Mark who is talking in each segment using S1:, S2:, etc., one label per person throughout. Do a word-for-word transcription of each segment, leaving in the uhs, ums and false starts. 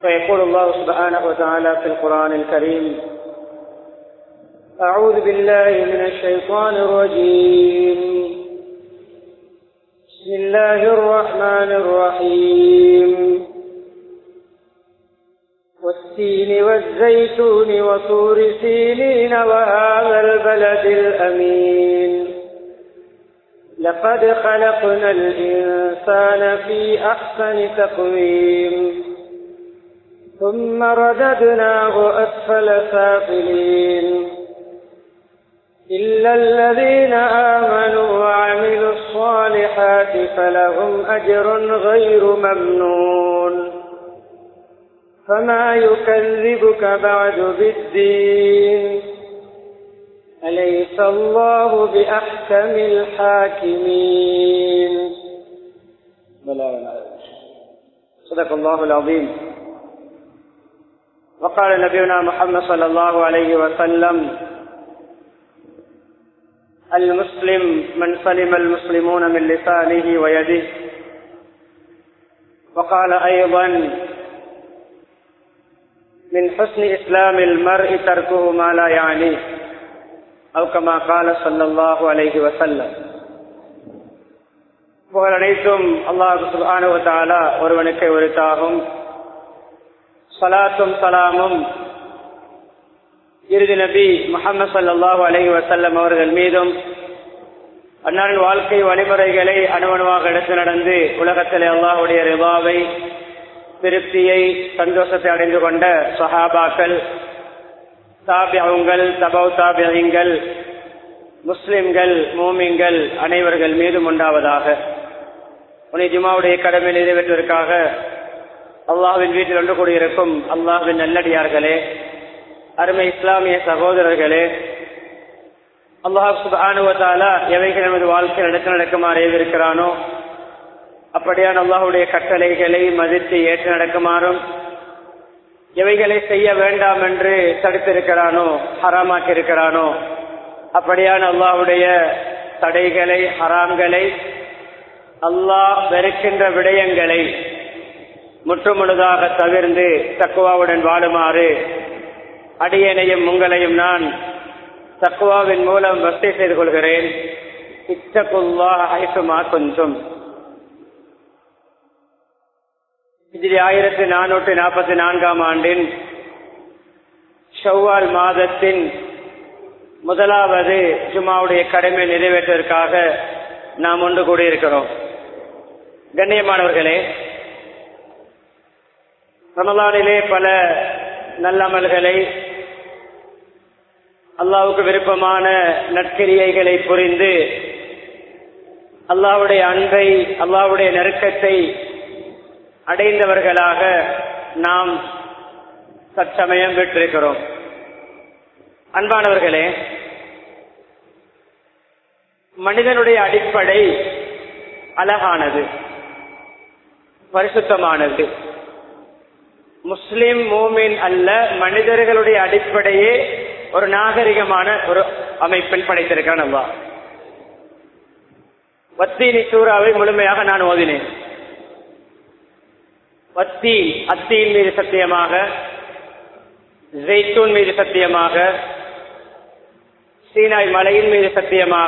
S1: فيقول الله سبحانه وتعالى في القرآن الكريم: أعوذ بالله من الشيطان الرجيم. بسم الله الرحمن الرحيم. والتين والزيتون وطور سينين وهذا البلد الأمين لقد خلقنا الإنسان في أحسن تقويم ثم رددناه أسفل سافلين إلا الذين آمنوا وعملوا الصالحات فلهم أجر غير ممنون فما يكذبك بعد بالدين أليس الله بأحكم الحاكمين. صدق الله العظيم. وقال نبينا محمد صلى الله عليه وسلم: المسلم من سلم المسلمون من لسانه ويده. وقال أيضا: من حسن إسلام المرء تركه ما لا يعنيه، أو كما قال صلى الله عليه وسلم. புகழ் அனைத்தும் அல்லாஹ் சுப்ஹானஹு வ தஆலா ஒருவனுக்கே உரித்தாகும். ஸலாத்தும் ஸலாமும் இறுதி நபி முஹம்மது ஸல்லல்லாஹு அலைஹி வஸல்லம் அவர்கள் மீதும், அன்னாரின் வாழ்க்கை வழிமுறைகளை அணுவணுவாக எடுத்து நடந்து உலகத்திலே அல்லாஹ்வுடைய ரிதாவை, திருப்தியை, சந்தோஷத்தை அடைந்து கொண்ட சஹாபாக்கள், தாபிஊன்கள், தபௌ தாபிஈன்கள், முஸ்லிம்கள், மூமின்கள் அனைவர்கள் மீதும் உண்டாவதாக. உன்னை ஜுமாவுடைய கடமை நிறைவேற்றுவதற்காக அல்லாஹ்வின் வீட்டில் ஒன்று கூடியிருக்கும் அல்லாஹ்வின் நல்லடியார்களே, அருமை இஸ்லாமிய சகோதரர்களே, அல்லாஹ் சுப்ஹானஹு வ தஆலா எவைகள் நமது வாழ்க்கையில் எடுத்து நடக்குமாறு ஏவிருக்கிறானோ அப்படியான அல்லாஹ்வுடைய கட்டளைகளை மதித்து ஏற்று நடக்குமாறும், எவைகளை செய்ய வேண்டாம் என்று தடுத்திருக்கிறானோ, ஹராமாக்கி இருக்கிறானோ அப்படியான அல்லாஹ்வுடைய தடைகளை, ஹராம்களை, அல்லாஹ் வெறுக்கின்ற விடயங்களை முற்றுமுழுதாக தவிர்ந்து தக்வாவுடன் வாழுமாறு அடியேனையும் உங்களையும் நான் தக்வாவின் மூலம் வசதி செய்து கொள்கிறேன். இத்தகுல்லாஹ ஹைசுமா குன்தும். ஹிஜ்ரி ஆயிரத்தி நானூற்றி நாற்பத்தி நான்காம் ஆண்டின் ஷவ்வால் மாதத்தின் முதலாவது ஜுமாவுடைய கடமை நிறைவேற்றுவதற்காக நாம் ஒன்று கூடியிருக்கிறோம். கண்ணியமானவர்களே, ரமலானிலே பல நல்லமல்களை, அல்லாஹ்வுக்கு விருப்பமான நற்கிரியைகளை புரிந்து அல்லாஹ்வுடைய அன்பை, அல்லாஹ்வுடைய நெருக்கத்தை அடைந்தவர்களாக நாம் சற்சமயம் பெற்றிருக்கிறோம். அன்பானவர்களே, மனிதனுடைய அடிப்படை அழகானது, பரிசுத்தமானது. முஸ்லிம் மூமின் அல்ல, மனிதர்களுடைய அடிப்படையே ஒரு நாகரிகமான ஒரு அமைப்பில் படைத்திருக்கான் அல்லாஹ். வத்தீனி சூறாவை முழுமையாக நான் ஓதினேன். வத்தீன், அத்தீன் மீது சத்தியமாக, ஜெய்தூன் மீது சத்தியமாக, சீனாய் மலையின் மீது சத்தியமாக,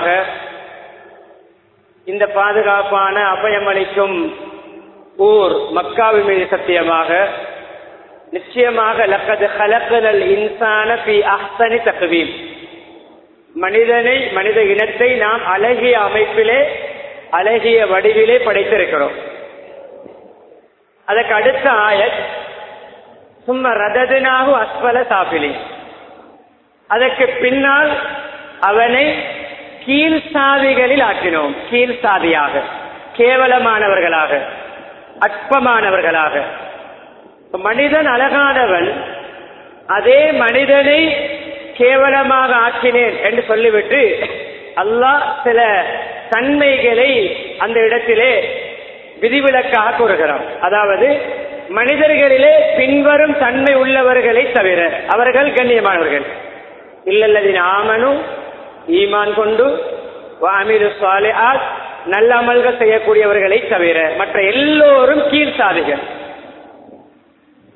S1: இந்த பாதுகாப்பான அபயமளிக்கும் ஊர் மக்காவின் மீது சத்தியமாக, நிச்சயமாக லக்கத் ஹலக்னல் இன்சான ஃபீ அஹ்ஸனி தக்வீம், மனிதனை, மனித இனத்தை நாம் அழகிய அமைப்பிலே, அழகிய வடிவிலே படைத்திருக்கிறோம். அதற்கு அடுத்த ஆயத் சும்ம ரததுனாஹு அஸ்ஃபல சாஃபிலின், அதற்கு பின்னால் அவனை கீழ் சாதிகளில் ஆக்கினோம். கீழ் சாதியாக, கேவலமானவர்களாக, அற்பமானவர்களாக. மனிதன் அழகானவன், அதே மனிதனை கேவலமாக ஆக்கினேன் என்று சொல்லிவிட்டு அல்லாஹ் சில தன்மைகளை அந்த இடத்திலே விதிவிலக்காக கூறுகிறான். அதாவது மனிதர்களிலே பின்வரும் தன்மை உள்ளவர்களை தவிர, அவர்கள் கண்ணியமானவர்கள், இல்லல்லதீன ஆமனு, ஈமான் கொண்டு, வஅமிலு ஸாலிஹாத், நல்ல அமல்கள் செய்யக்கூடியவர்களை தவிர மற்ற எல்லோரும் கீழ் சாதிகள்.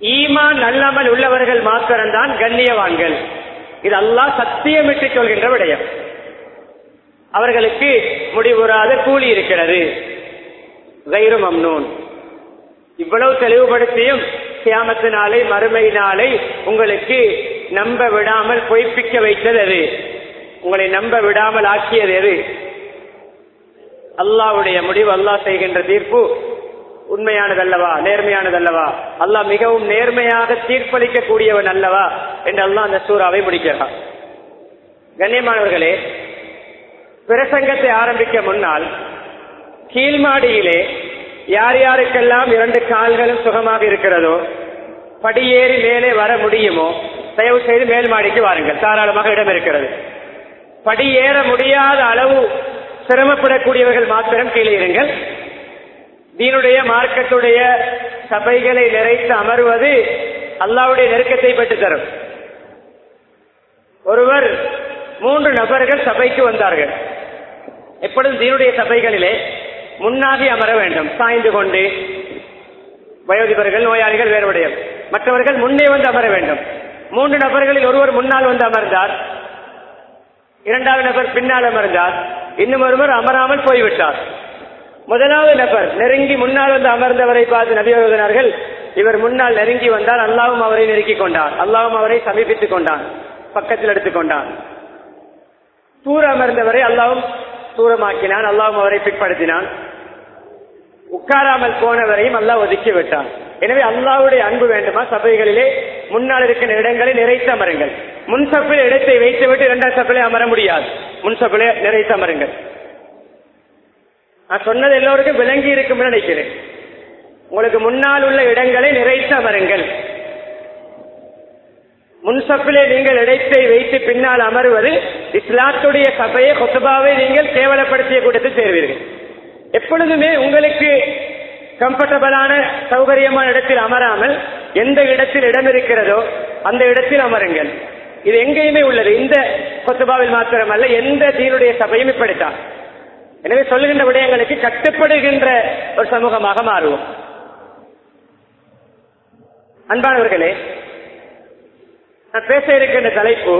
S1: ஈமான் நல்லமல் உள்ளவர்கள் மாத்திரம்தான் கண்ணியவான்கள். இது அல்லாஹ் சத்தியமிட்டு சொல்கின்ற விடயம். அவர்களுக்கு முடிவுறாத கூலி இருக்கிறது. கைரு மம்னூன். இவ்வளவு தெளிவுபடுத்தியும் கியாமத்து நாளை மறுமை நாளை உங்களுக்கு நம்ப விடாமல் பொய்ப்பிக்க வைத்தது எது? உங்களை நம்ப விடாமல் ஆக்கியது எது? அல்லாஹ்வுடைய முடிவு, அல்லாஹ் செய்கின்ற தீர்ப்பு உண்மையானதல்லவா, நேர்மையானதல்லவா? அல்லாஹ் மிகவும் நேர்மையாக தீர்ப்பளிக்க கூடியவன் அல்லவா என்று அல்லாஹ் அந்த சூறாவை முடிக்கிறார். கண்ணியமானவர்களே, பிரசங்கத்தை ஆரம்பிக்க முன்னால் கீழ்மாடியிலே யார் யாருக்கெல்லாம் இரண்டு கால்களும் சுகமாக இருக்கிறதோ, படியேறி மேலே வர முடியுமோ, தயவு செய்து மேல் மாடிக்கு வாருங்கள். தாராளமாக இடம் இருக்கிறது. படியேற முடியாத அளவு சிரமப்படக்கூடியவர்கள் மாத்திரம் கீழே இருங்கள். தீனுடைய மார்க்கத்துடைய சபைகளை நிறைத்து அமர்வது அல்லாஹ்வுடைய நெருக்கத்தை பெற்று தரும். ஒருவர் மூன்று நபர்கள் சபைக்கு வந்தார்கள். எப்பொழுதும் தீனுடைய சபைகளிலே முன்னாடி அமர வேண்டும், சாய்ந்து கொண்டு. வயோதிபர்கள், நோயாளிகள் வேறுடைய மற்றவர்கள் முன்னே வந்து அமர வேண்டும். மூன்று நபர்களில் ஒருவர் முன்னால் வந்து அமர்ந்தார், இரண்டாவது நபர் பின்னால் அமர்ந்தார், இன்னும் ஒருவர் அமராமல் போய்விட்டார். முதலாவது நபர் நெருங்கி முன்னால் வந்து அமர்ந்தவரை பார்த்து நபி அவர்கள், இவர் முன்னால் நெருங்கி வந்தால் அல்லாஹ்வும் அவரை நெருக்கிக் கொண்டான், அல்லாஹ்வும் அவரை சமீபித்துக் கொண்டான், பக்கத்தில் எடுத்துக்கொண்டான். தூர அமர்ந்தவரை அல்லாஹ்வும் தூரமாக்கினான், அல்லாஹ்வும் அவரை பிற்படுத்தினான். உட்காராமல் போனவரையும் அல்லாஹ் ஒதுக்கி விட்டான். எனவே அல்லாஹ்வுடைய அன்பு வேண்டுமா? சபைகளிலே முன்னால் இருக்கிற இடங்களை நிறைத்து அமருங்கள். முன் சப்பில் இடத்தை வைத்துவிட்டு இரண்டாம் சப்பிலே அமர முடியாது. முன் சப்பிலே நிறைத்து அமருங்கள். நான் சொன்னது எல்லோருக்கும் விளங்கி இருக்கும் நினைக்கிறேன். உங்களுக்கு முன்னால் உள்ள இடங்களை நிறைத்து அமருங்கள். முன்சப்பிலே நீங்கள் இடத்தை வைத்து பின்னால் அமர்வது இஸ்லாத்துடைய சபையை, கொத்துபாவை நீங்கள் கேவலப்படுத்திய கூட்டத்தில் சேர்வீர்கள். எப்பொழுதுமே உங்களுக்கு கம்ஃபர்டபிளான சௌகரியமான இடத்தில் அமராமல் எந்த இடத்தில் இடம் இருக்கிறதோ அந்த இடத்தில் அமருங்கள். இது எங்கேயுமே உள்ளது. இந்த கொத்துபாவில் மாத்திரமல்ல, எந்த தீனுடைய சபையும் இப்படித்தான். எனவே சொல்லுகின்ற விடயங்களுக்கு கட்டுப்படுகின்ற ஒரு சமூகமாக மாறுவோம். அன்பானவர்களே, நான் பேச இருக்கின்ற தலைப்பு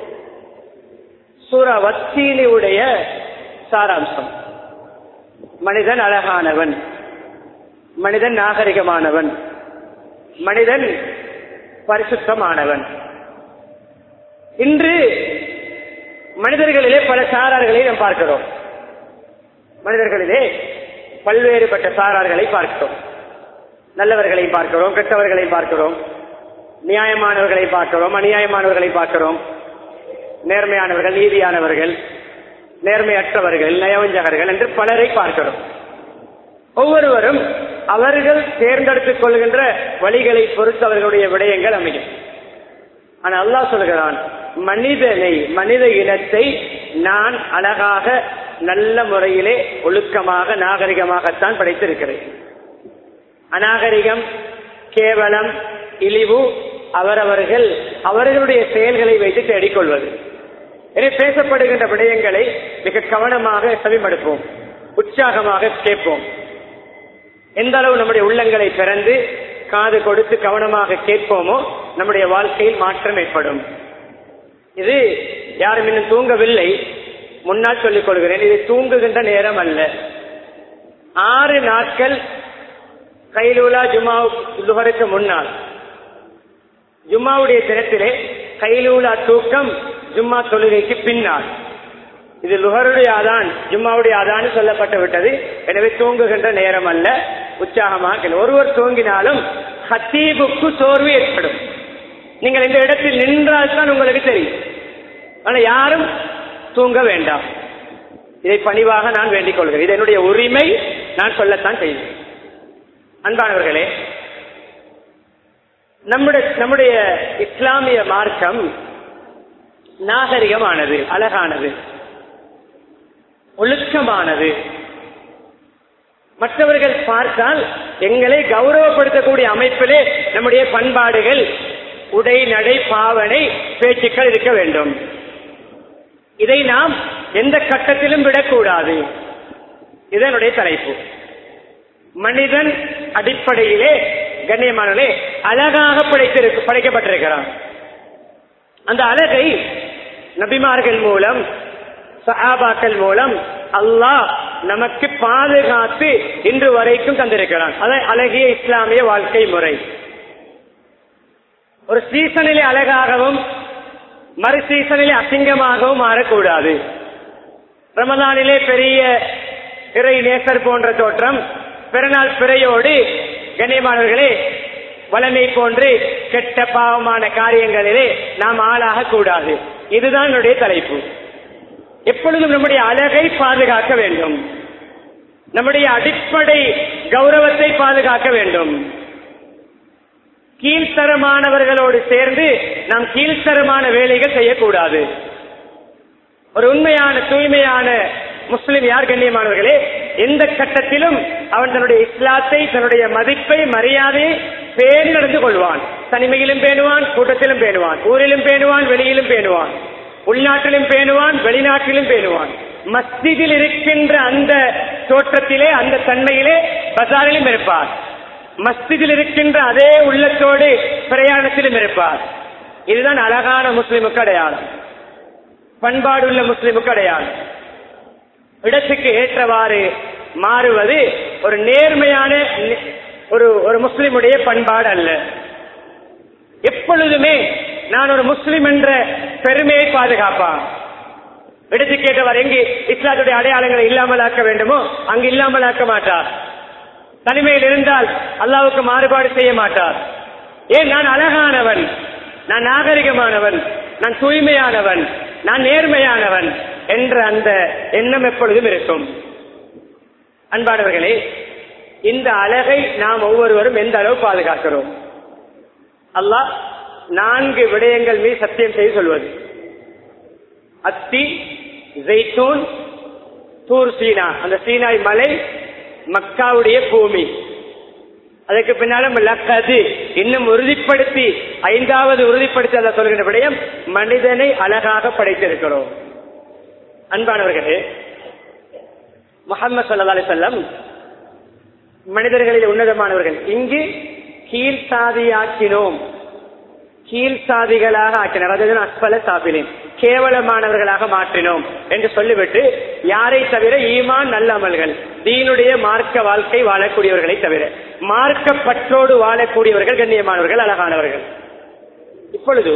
S1: சூரா வத்தீனுடைய சாராம்சம். மனிதன் அழகானவன், மனிதன் நாகரிகமானவன், மனிதன் பரிசுத்தமானவன். இன்று மனிதர்களிலே பல சாரார்களை நாம் பார்க்கிறோம். மனிதர்களிலே பல்வேறுபட்ட சாரார்களை பார்க்கிறோம். நல்லவர்களை பார்க்கிறோம், கெட்டவர்களை பார்க்கிறோம், நியாயமானவர்களை பார்க்கிறோம், அநியாயமானவர்களை பார்க்கிறோம், நேர்மையானவர்கள், நீதியானவர்கள், நேர்மையற்றவர்கள், நயவஞ்சகர்கள் என்று பலரை பார்க்கிறோம். ஒவ்வொருவரும் அவர்கள் தேர்ந்தெடுத்துக் கொள்கின்ற வழிகளை பொறுத்து அவர்களுடைய விடயங்கள் அமையும். ஆனால் அல்லாஹ் சொல்கிறான், மனிதனை, மனித இனத்தை நான் அழகாக நல்ல முறையிலே ஒழுக்கமாக நாகரிகமாகத்தான் படைத்திருக்கிறேன். அநாகரிகம், கேவலம், இழிவு அவரவர்கள் அவர்களுடைய செயல்களை வைத்து தேடிக்கொள்வது. எனவே பேசப்படுகின்ற விடயங்களை மிக கவனமாக செவிமடுப்போம், உற்சாகமாக கேட்போம். எந்த அளவு நம்முடைய உள்ளங்களை திறந்து காது கொடுத்து கவனமாக கேட்போமோ நம்முடைய வாழ்க்கையில் மாற்றம் ஏற்படும். இது யாரும் இன்னும் தூங்கவில்லை, முன்னால் சொல்லிக் கொள்கிறேன், இது தூங்குகின்ற நேரம் அல்ல. ஆறு நாட்கள் கைலூலா ஜுமா லுஹருக்கு முன்னால், ஜும்மாவுடைய தினத்திலே கைலூலா தூக்கம் ஜும்மா தொழுகைக்கு பின்னால். இது லுஹருடைய அதான், ஜும்மாவுடைய அதான் சொல்லப்பட்டு விட்டது. எனவே தூங்குகின்ற நேரம் அல்ல, உற்சாகமாக. ஒருவர் தூங்கினாலும் ஹத்தீபுக்கு சோர்வு ஏற்படும். நீங்கள் இந்த இடத்தில் நின்றால் தான் உங்களுக்கு தெரியும். ஆனால் யாரும் தூங்க வேண்டாம். இதை பணிவாக நான் வேண்டிக் கொள்கிறேன். இது என்னுடைய உரிமை, நான் சொல்லத்தான் செய்வேன். அன்பானவர்களே, நம்முடைய நம்முடைய இஸ்லாமிய மார்க்கம் நாகரிகமானது, அழகானது, ஒழுக்கமானது. மற்றவர்கள் பார்த்தால் எங்களை கௌரவப்படுத்தக்கூடிய அமைப்பிலே நம்முடைய பண்பாடுகள், உடை, நடை, பாவனை, பேச்சுக்கள் இருக்க வேண்டும். இதை நாம் எந்த கட்டத்திலும் விடக்கூடாது. இதனுடைய தலைப்பு. மனிதன் அடிப்படையிலே கண்ணியமானே அழகாக படைத்திருக்கு படைக்கப்பட்டிருக்கிறான். அந்த அழகை நபிமார்கள் மூலம் சஹாபாக்கள் மூலம் அல்லாஹ் நமக்கு பாதுகாத்து இன்று வரைக்கும் தந்திருக்கிறான். அதை அழகிய இஸ்லாமிய வாழ்க்கை முறை. ஒரு சீசனிலே அழகாகவும் மறு சீசனிலே அசிங்கமாகவும் மாறக்கூடாது. ரமதானிலே பெரிய இறை நேசர் போன்ற தோற்றம், பிறநாள் பிறையோடு கண்ணியமானவர்களே வளமை போன்று கெட்ட பாவமான காரியங்களிலே நாம் ஆளாக கூடாது. இதுதான் என்னுடைய தலைப்பு. எப்பொழுதும் நம்முடைய அழகை பாதுகாக்க வேண்டும், நம்முடைய அடிப்படை கௌரவத்தை பாதுகாக்க வேண்டும். கீழ்த்தரமானவர்களோடு சேர்ந்து நாம் கீழ்த்தரமான வேலைகள் செய்யக்கூடாது. ஒரு உண்மையான தூய்மையான முஸ்லிம் யார் கண்ணியமானவர்களே, எந்த கட்டத்திலும் அவன் தன்னுடைய இஸ்லாத்தை, தன்னுடைய மதிப்பை, மரியாதையை பேணி நடந்து கொள்வான். தனிமையிலும் பேணுவான், கூட்டத்திலும் பேணுவான், ஊரிலும் பேணுவான், வெளியிலும் பேணுவான், உள்நாட்டிலும் பேணுவான், வெளிநாட்டிலும் பேணுவான். மஸ்ஜிதில் இருக்கின்ற அந்த தோற்றத்திலே, அந்த தன்மையிலே பசாரிலும் இருப்பார். மஸ்ஜிதில் இருக்கின்ற அதே உள்ளத்தோடு பிரயாணத்திலும் இருப்பார். இதுதான் அழகான முஸ்லிமுக்கு அடையாளம், பண்பாடுள்ள முஸ்லிமுக்கு அடையாளம். இடத்துக்கு ஏற்றவாறு மாறுவது ஒரு நேர்மையான ஒரு ஒரு முஸ்லிமுடைய பண்பாடு அல்ல. எப்பொழுதுமே நான் ஒரு முஸ்லிம் என்ற பெருமையை பாதுகாப்பான். இடத்துக்கு ஏற்றவாறு எங்கு இஸ்லாத்துடைய அடையாளங்களை இல்லாமலாக்க வேண்டுமோ அங்கு இல்லாமலாக்க மாட்டார். தனிமையில் இருந்தால் அல்லாஹ்வுக்கு மாறுபாடு செய்ய மாட்டார். ஏன்? நான் அழகானவன், நான் நாகரிகமானவன், நான் தூய்மையானவன், நான் நேர்மையானவன் என்ற அந்த எண்ணம் எப்பொழுதும் இருக்கும். அன்பானவர்களே, இந்த அழகை நாம் ஒவ்வொருவரும் எந்த அளவு பாதுகாக்கிறோம்? அல்லாஹ் நான்கு விடயங்கள் மீது சத்தியம் செய்து சொல்வது. அத்தி, ஜெய்தூன், தூர் சீனா, அந்த சீனாய் மலை, மக்காவுடைய பூமி. அதற்கு பின்னாலும் லக்கது இன்னும் உறுதிப்படுத்தி ஐந்தாவது உறுதிப்படுத்தி அல்ல சொல்கின்ற விடயம், மனிதனை அழகாக படைத்திருக்கிறோம். அன்பானவர்களே, முஹம்மது ஸல்லல்லாஹு அலைஹி வஸல்லம் மனிதர்களில் உன்னதமானவர்கள். இங்கு கீழ் சாதியாக்கினோம், கீழ் சாதிகளாக ஆக்கினார். அதுதான் அஸ்பல சாபிலின், கேவலமானவர்களாக மாற்றினோம் என்று சொல்லிவிட்டு, யாரை தவிர ஈமான் நல்ல அமல்கள் தீனுடைய மார்க்க வாழ்க்கை வாழக்கூடியவர்களை தவிர மார்க்கப்பற்றோடு வாழக்கூடியவர்கள் கண்ணியமானவர்கள், அழகானவர்கள். இப்பொழுது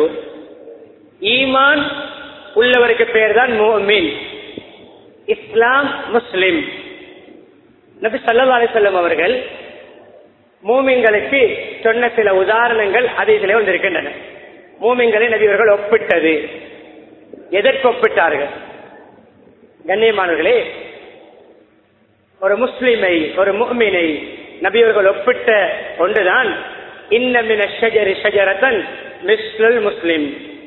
S1: ஈமான் உள்ளவருக்கு பெயர் தான் முஃமின், இஸ்லாம் முஸ்லிம். நபி ஸல்லல்லாஹு அலைஹி வஸல்லம் அவர்கள் மூமின்களுக்கு சொன்ன சில உதாரணங்கள் ஹதீஸிலே வந்திருக்கின்றன. மூமின்களை நபி அவர்கள் ஒப்பிட்டது. எதற்கு ஒப்பிட்டார்கள்? கண்ணியமானவர்களே, ஒரு முஸ்லிமை, ஒரு முஃமினை நபி அவர்கள் ஒப்பிட்ட ஒன்றுதான் இன்ன மின ஷஜரி ஷஜரத்தன் மிஸ்லுல் முஸ்லிம்.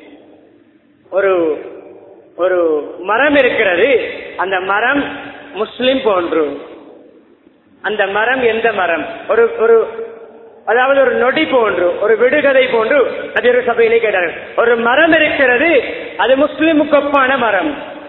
S1: ஒரு ஒரு மரம் இருக்கிறது, அந்த மரம் முஸ்லிம் போன்று. அந்த மரம் எந்த மரம்? ஒரு ஒரு அதாவது ஒரு நொடி போன்று, ஒரு விடுகதை போன்று நபி அவர்கள் சபையிலே கேட்டார்கள். ஒரு மரம் இருக்கிறது, அது முஸ்லிமுக்கு ஒப்பான மரம்.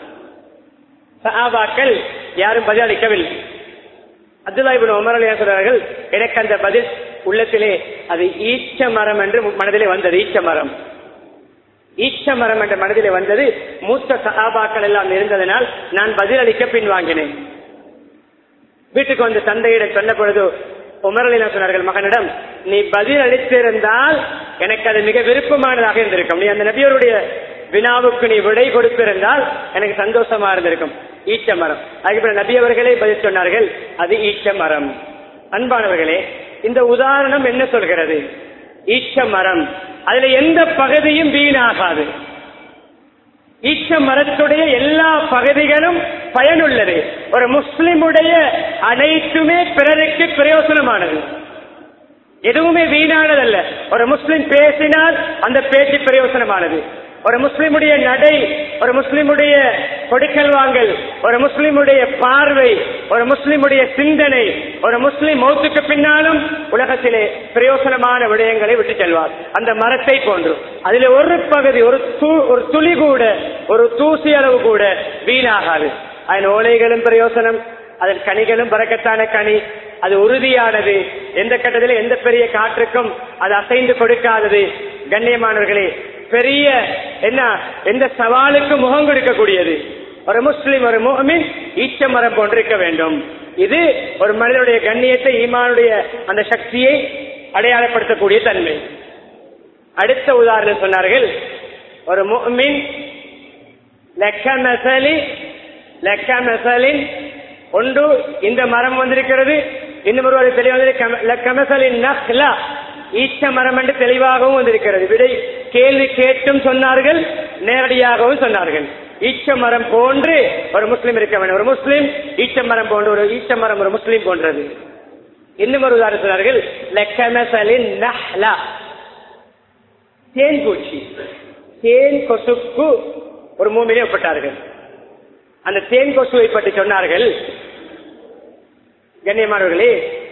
S1: சஹாபாக்கள் யாரும் பதில் அளிக்கவில்லை. அப்துல்லாஹ் இப்னு உமர் ரலியல்லாஹு அன்ஹு சொல்றார்கள், எனக்கு அந்த பதில் உள்ளத்திலே அது ஈச்ச மரம் என்று மனதிலே வந்தது. ஈச்ச மரம், ஈச்ச மரம் என்ற மனதிலே வந்தது. மூத்த சஹாபாக்கள் எல்லாம் இருந்ததனால் நான் பதில் அளிக்க பின்வாங்கினேன். வீட்டுக்கு வந்து தந்தையிடம் சொன்ன பொழுது உமர் ரலியல்லாஹு அன்ஹு சொன்னார்கள், மகனிடம் நீ பதில் அளித்திருந்தால் எனக்கு அது மிக விருப்பமானதாக இருந்திருக்கும். நீ அந்த நபியருடைய வினாவுக்கு நீ விடை கொடுத்திருந்தால் எனக்கு சந்தோஷமா இருந்திருக்கும். ஈச்ச மரம். அதுக்கப்புறம் நபி அவர்களே பதில் சொன்னார்கள், அது ஈச்ச மரம். அன்பானவர்களே, இந்த உதாரணம் என்ன சொல்கிறது? ஈச்ச மரம், அதுல எந்த பகுதியும் வீணாகாது. ஈச்ச மரத்துடைய எல்லா பகுதிகளும் பயனுள்ளது. ஒரு முஸ்லிமுடைய அனைத்துமே பிறருக்கு பிரயோசனமானது, எதுவுமே வீணானதல்ல. ஒரு முஸ்லிம் பேசினால் அந்த பேச்சு பிரயோசனமானது. ஒரு முஸ்லிமுடைய நடை, ஒரு முஸ்லிமுடைய கொடுக்கல் வாங்கல், ஒரு முஸ்லிமுடைய பார்வை, ஒரு முஸ்லிமுடைய சிந்தனை, ஒரு முஸ்லிம் மௌத்துக்கு பின்னாலும் உலகத்திலே பிரயோசனமான விடயங்களை விட்டு செல்வார். அந்த மரத்தை போன்று அதில் ஒரு பகுதி, ஒரு ஒரு துளி கூட, ஒரு தூசி அளவு கூட வீணாகாது. அதன் ஓலைகளும் பிரயோசனம், அதன் கனிகளும் பரக்கத்தான கனி, அது உறுதியானது, எந்த கட்டத்திலும் எந்த பெரிய காற்றுக்கும் அது அசைந்து கொடுக்காதது. கண்ணியமானவர்களே, பெரிய என்ன எந்த சவாலுக்கு முகம் கொடுக்கக்கூடியது. ஒரு முஸ்லிம், ஒரு முஃமின் ஈச்ச மரம் போன்றிருக்க வேண்டும். இது ஒரு மனிதனுடைய கண்ணியத்தை, ஈமானுடைய அந்த சக்தியை அடையாளப்படுத்தக்கூடிய தன்மை. அடுத்த உதாரணம் சொன்னார்கள், ஒரு முஃமின் லக்கமசலி லக்கமசலின் ஒன்று இந்த மரம் வந்திருக்கிறது, இன்னும் ஒரு தெளிவாக நஹ்லா ஈச்ச மரம் என்று தெளிவாகவும் வந்திருக்கிறது. விடை கேள்வி கேட்டும் சொன்னார்கள், நேரடியாகவும் சொன்னார்கள். ஈச்ச மரம் போன்று ஒரு முஸ்லிம் இருக்க வேண்டும். ஒரு முஸ்லிம் ஈச்ச மரம் போன்று, ஒரு ஈச்ச மரம் ஒரு முஸ்லிம் போன்றது. இன்னும் ஒரு உதாரணம் சொன்னார்கள், லக்கமசலின் நஹ்லா தேன் பூச்சி, தேன் கொசுக்கு ஒரு மூமினை ஒப்பிட்டார்கள். அந்த தேன் கொசுவை பற்றி சொன்னார்கள். கண்ணியமானவர்களே,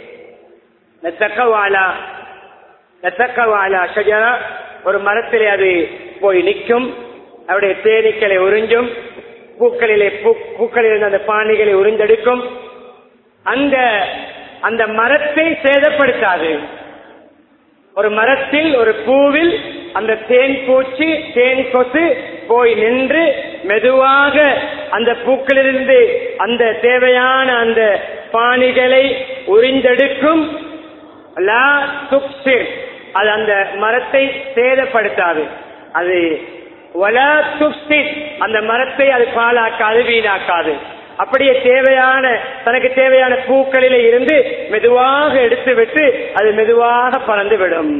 S1: ஒரு மரத்திலே அது போய் நிற்கும், அவருடைய தேனீக்களை உறிஞ்சும், பூக்களிலே பூக்களில் அந்த பாணிகளை உறிஞ்செடுக்கும். அந்த அந்த மரத்தை சேதப்படுத்தாது. ஒரு மரத்தில், ஒரு பூவில் அந்த தேன் பூச்சி, தேன் கொசு போய் நின்று மெதுவாக அந்த பூக்களிலிருந்து அந்த தேவையான அந்த பாணிகளை உறிஞ்செடுக்கும். லா துக்சிர், அது அந்த மரத்தை சேதப்படுத்தாது. அது வலா துக்சிர், அந்த மரத்தை அது பாழாக்காது, வீணாக்காது. அப்படியே தேவையான தனக்கு தேவையான பூக்களிலே இருந்து மெதுவாக எடுத்து விட்டு அது மெதுவாக பறந்து விடும்.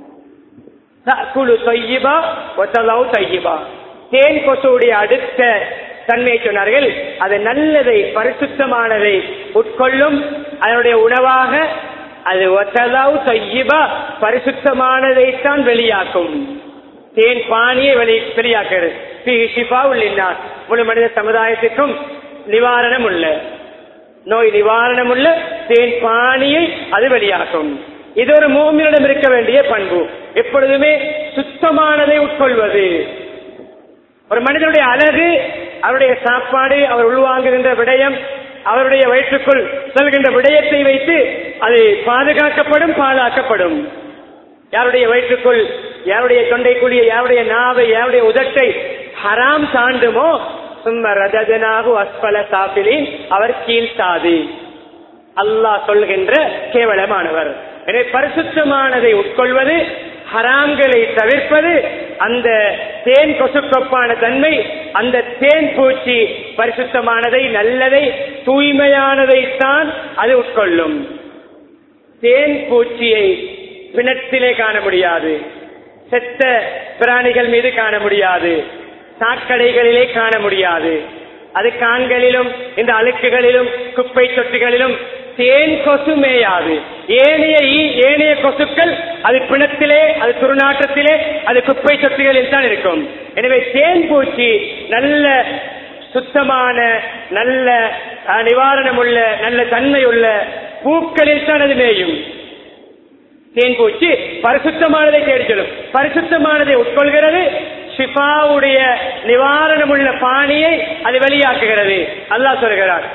S1: தேன் கொசுடைய அடுத்த தன்மை சொன்னார்கள், அது நல்லதை, பரிசுத்தமானதை உட்கொள்ளும். அதனுடைய உணவாக அது ஒத்தலாவு தையிபா, பரிசுத்தமானதைத்தான் வெளியாக்கும். தேன் பானியை வெளி வெளியாக்குறது. முழு மனித சமுதாயத்திற்கும் நிவாரணம் உள்ள, நோய் நிவாரணம் உள்ள தேன் பானியை அது வெளியாக்கும். இது ஒரு மூமினிடம் இருக்க வேண்டிய பண்பு, எப்பொழுதுமே சுத்தமானதை உட்கொள்வது. ஒரு மனிதனுடைய அழகு, அவருடைய சாப்பாடு, அவர் உள்வாங்குகின்ற விடயம், அவருடைய வயிற்றுக்குள் செல்கின்ற விடயத்தை வைத்து அது பாதுகாக்கப்படும், பாதுகாக்கப்படும். யாருடைய வயிற்றுக்குள், யாருடைய தொண்டைக்குழிய, யாருடைய நாவை, யாருடைய உதட்டை ஹராம் தாண்டுமோ சும்ம ரதஜனாகு அஸ்பல சாபிலின், அவர் கீழ்த்தாதி. அல்லாஹ் சொல்கின்ற கேவலமானவர். எனவே பரிசுத்தமானதை உட்கொள்வது, ஹராம்களை தவிர்ப்பது, அந்த தேன் கொசுக்கொப்பான தன்மை. அந்த தேன் பூச்சி பரிசுத்தமானதை, நல்லதை, தூய்மையானதை தான் அது உட்கொள்ளும். தேன் பூச்சியை பிணத்திலே காண முடியாது, செத்த பிராணிகள் மீது காண முடியாது, சாக்கடைகளிலே காண முடியாது. அது கான்களிலும் இந்த அழுக்குகளிலும் குப்பை தொட்டிகளிலும் தேன் கொசு மேயாது. ஏனைய ஏனைய கொசுக்கள் அது பிணத்திலே, அது துர்நாற்றத்திலே, அது குப்பை தொட்டிகளில் தான் இருக்கும். எனவே தேன் பூச்சி நல்ல சுத்தமான, நல்ல நிவாரணம் உள்ள, நல்ல தன்மை உள்ள பூக்களில் தான் அது மேயும். தேன் பூச்சி பரிசுத்தமானதை தேடிச்சலும், பரிசுத்தமானதை உட்கொள்கிறது. ஷிஃபாவுடைய நிவாரணம் உள்ள பாணியை அது வெளியாக்குகிறது. அல்லாஹ் சொல்கிறார்,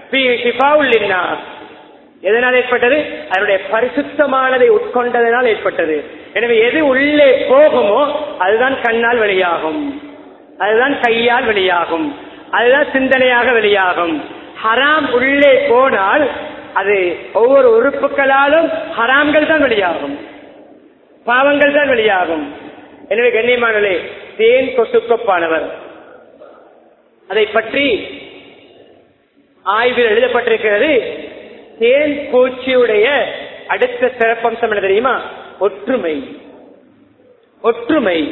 S1: எதனால் ஏற்பட்டது? அதனுடைய பரிசுத்தமானதை உட்கொண்டதனால் ஏற்பட்டது. எனவே எது உள்ளே போகுமோ அதுதான் கண்ணால் வெளியாகும், அதுதான் கையால் வெளியாகும், அதுதான் சிந்தனையாக வெளியாகும். ஹராம் உள்ளே போனால் அது ஒவ்வொரு உறுப்புகளாலும் ஹராம்கள் தான் வெளியாகும், பாவங்கள் தான் வெளியாகும். எனவே கண்ணியமானவர்களே, தேன் கொசுக்கொப்பானவர், அதை பற்றி ஆய்வில் எழுதப்பட்டிருக்கிறது. தேன் பூச்சியுடைய அடுத்த சிறப்பம்சம் என்ன தெரியுமா? ஒற்றுமை. ஒற்றுமை.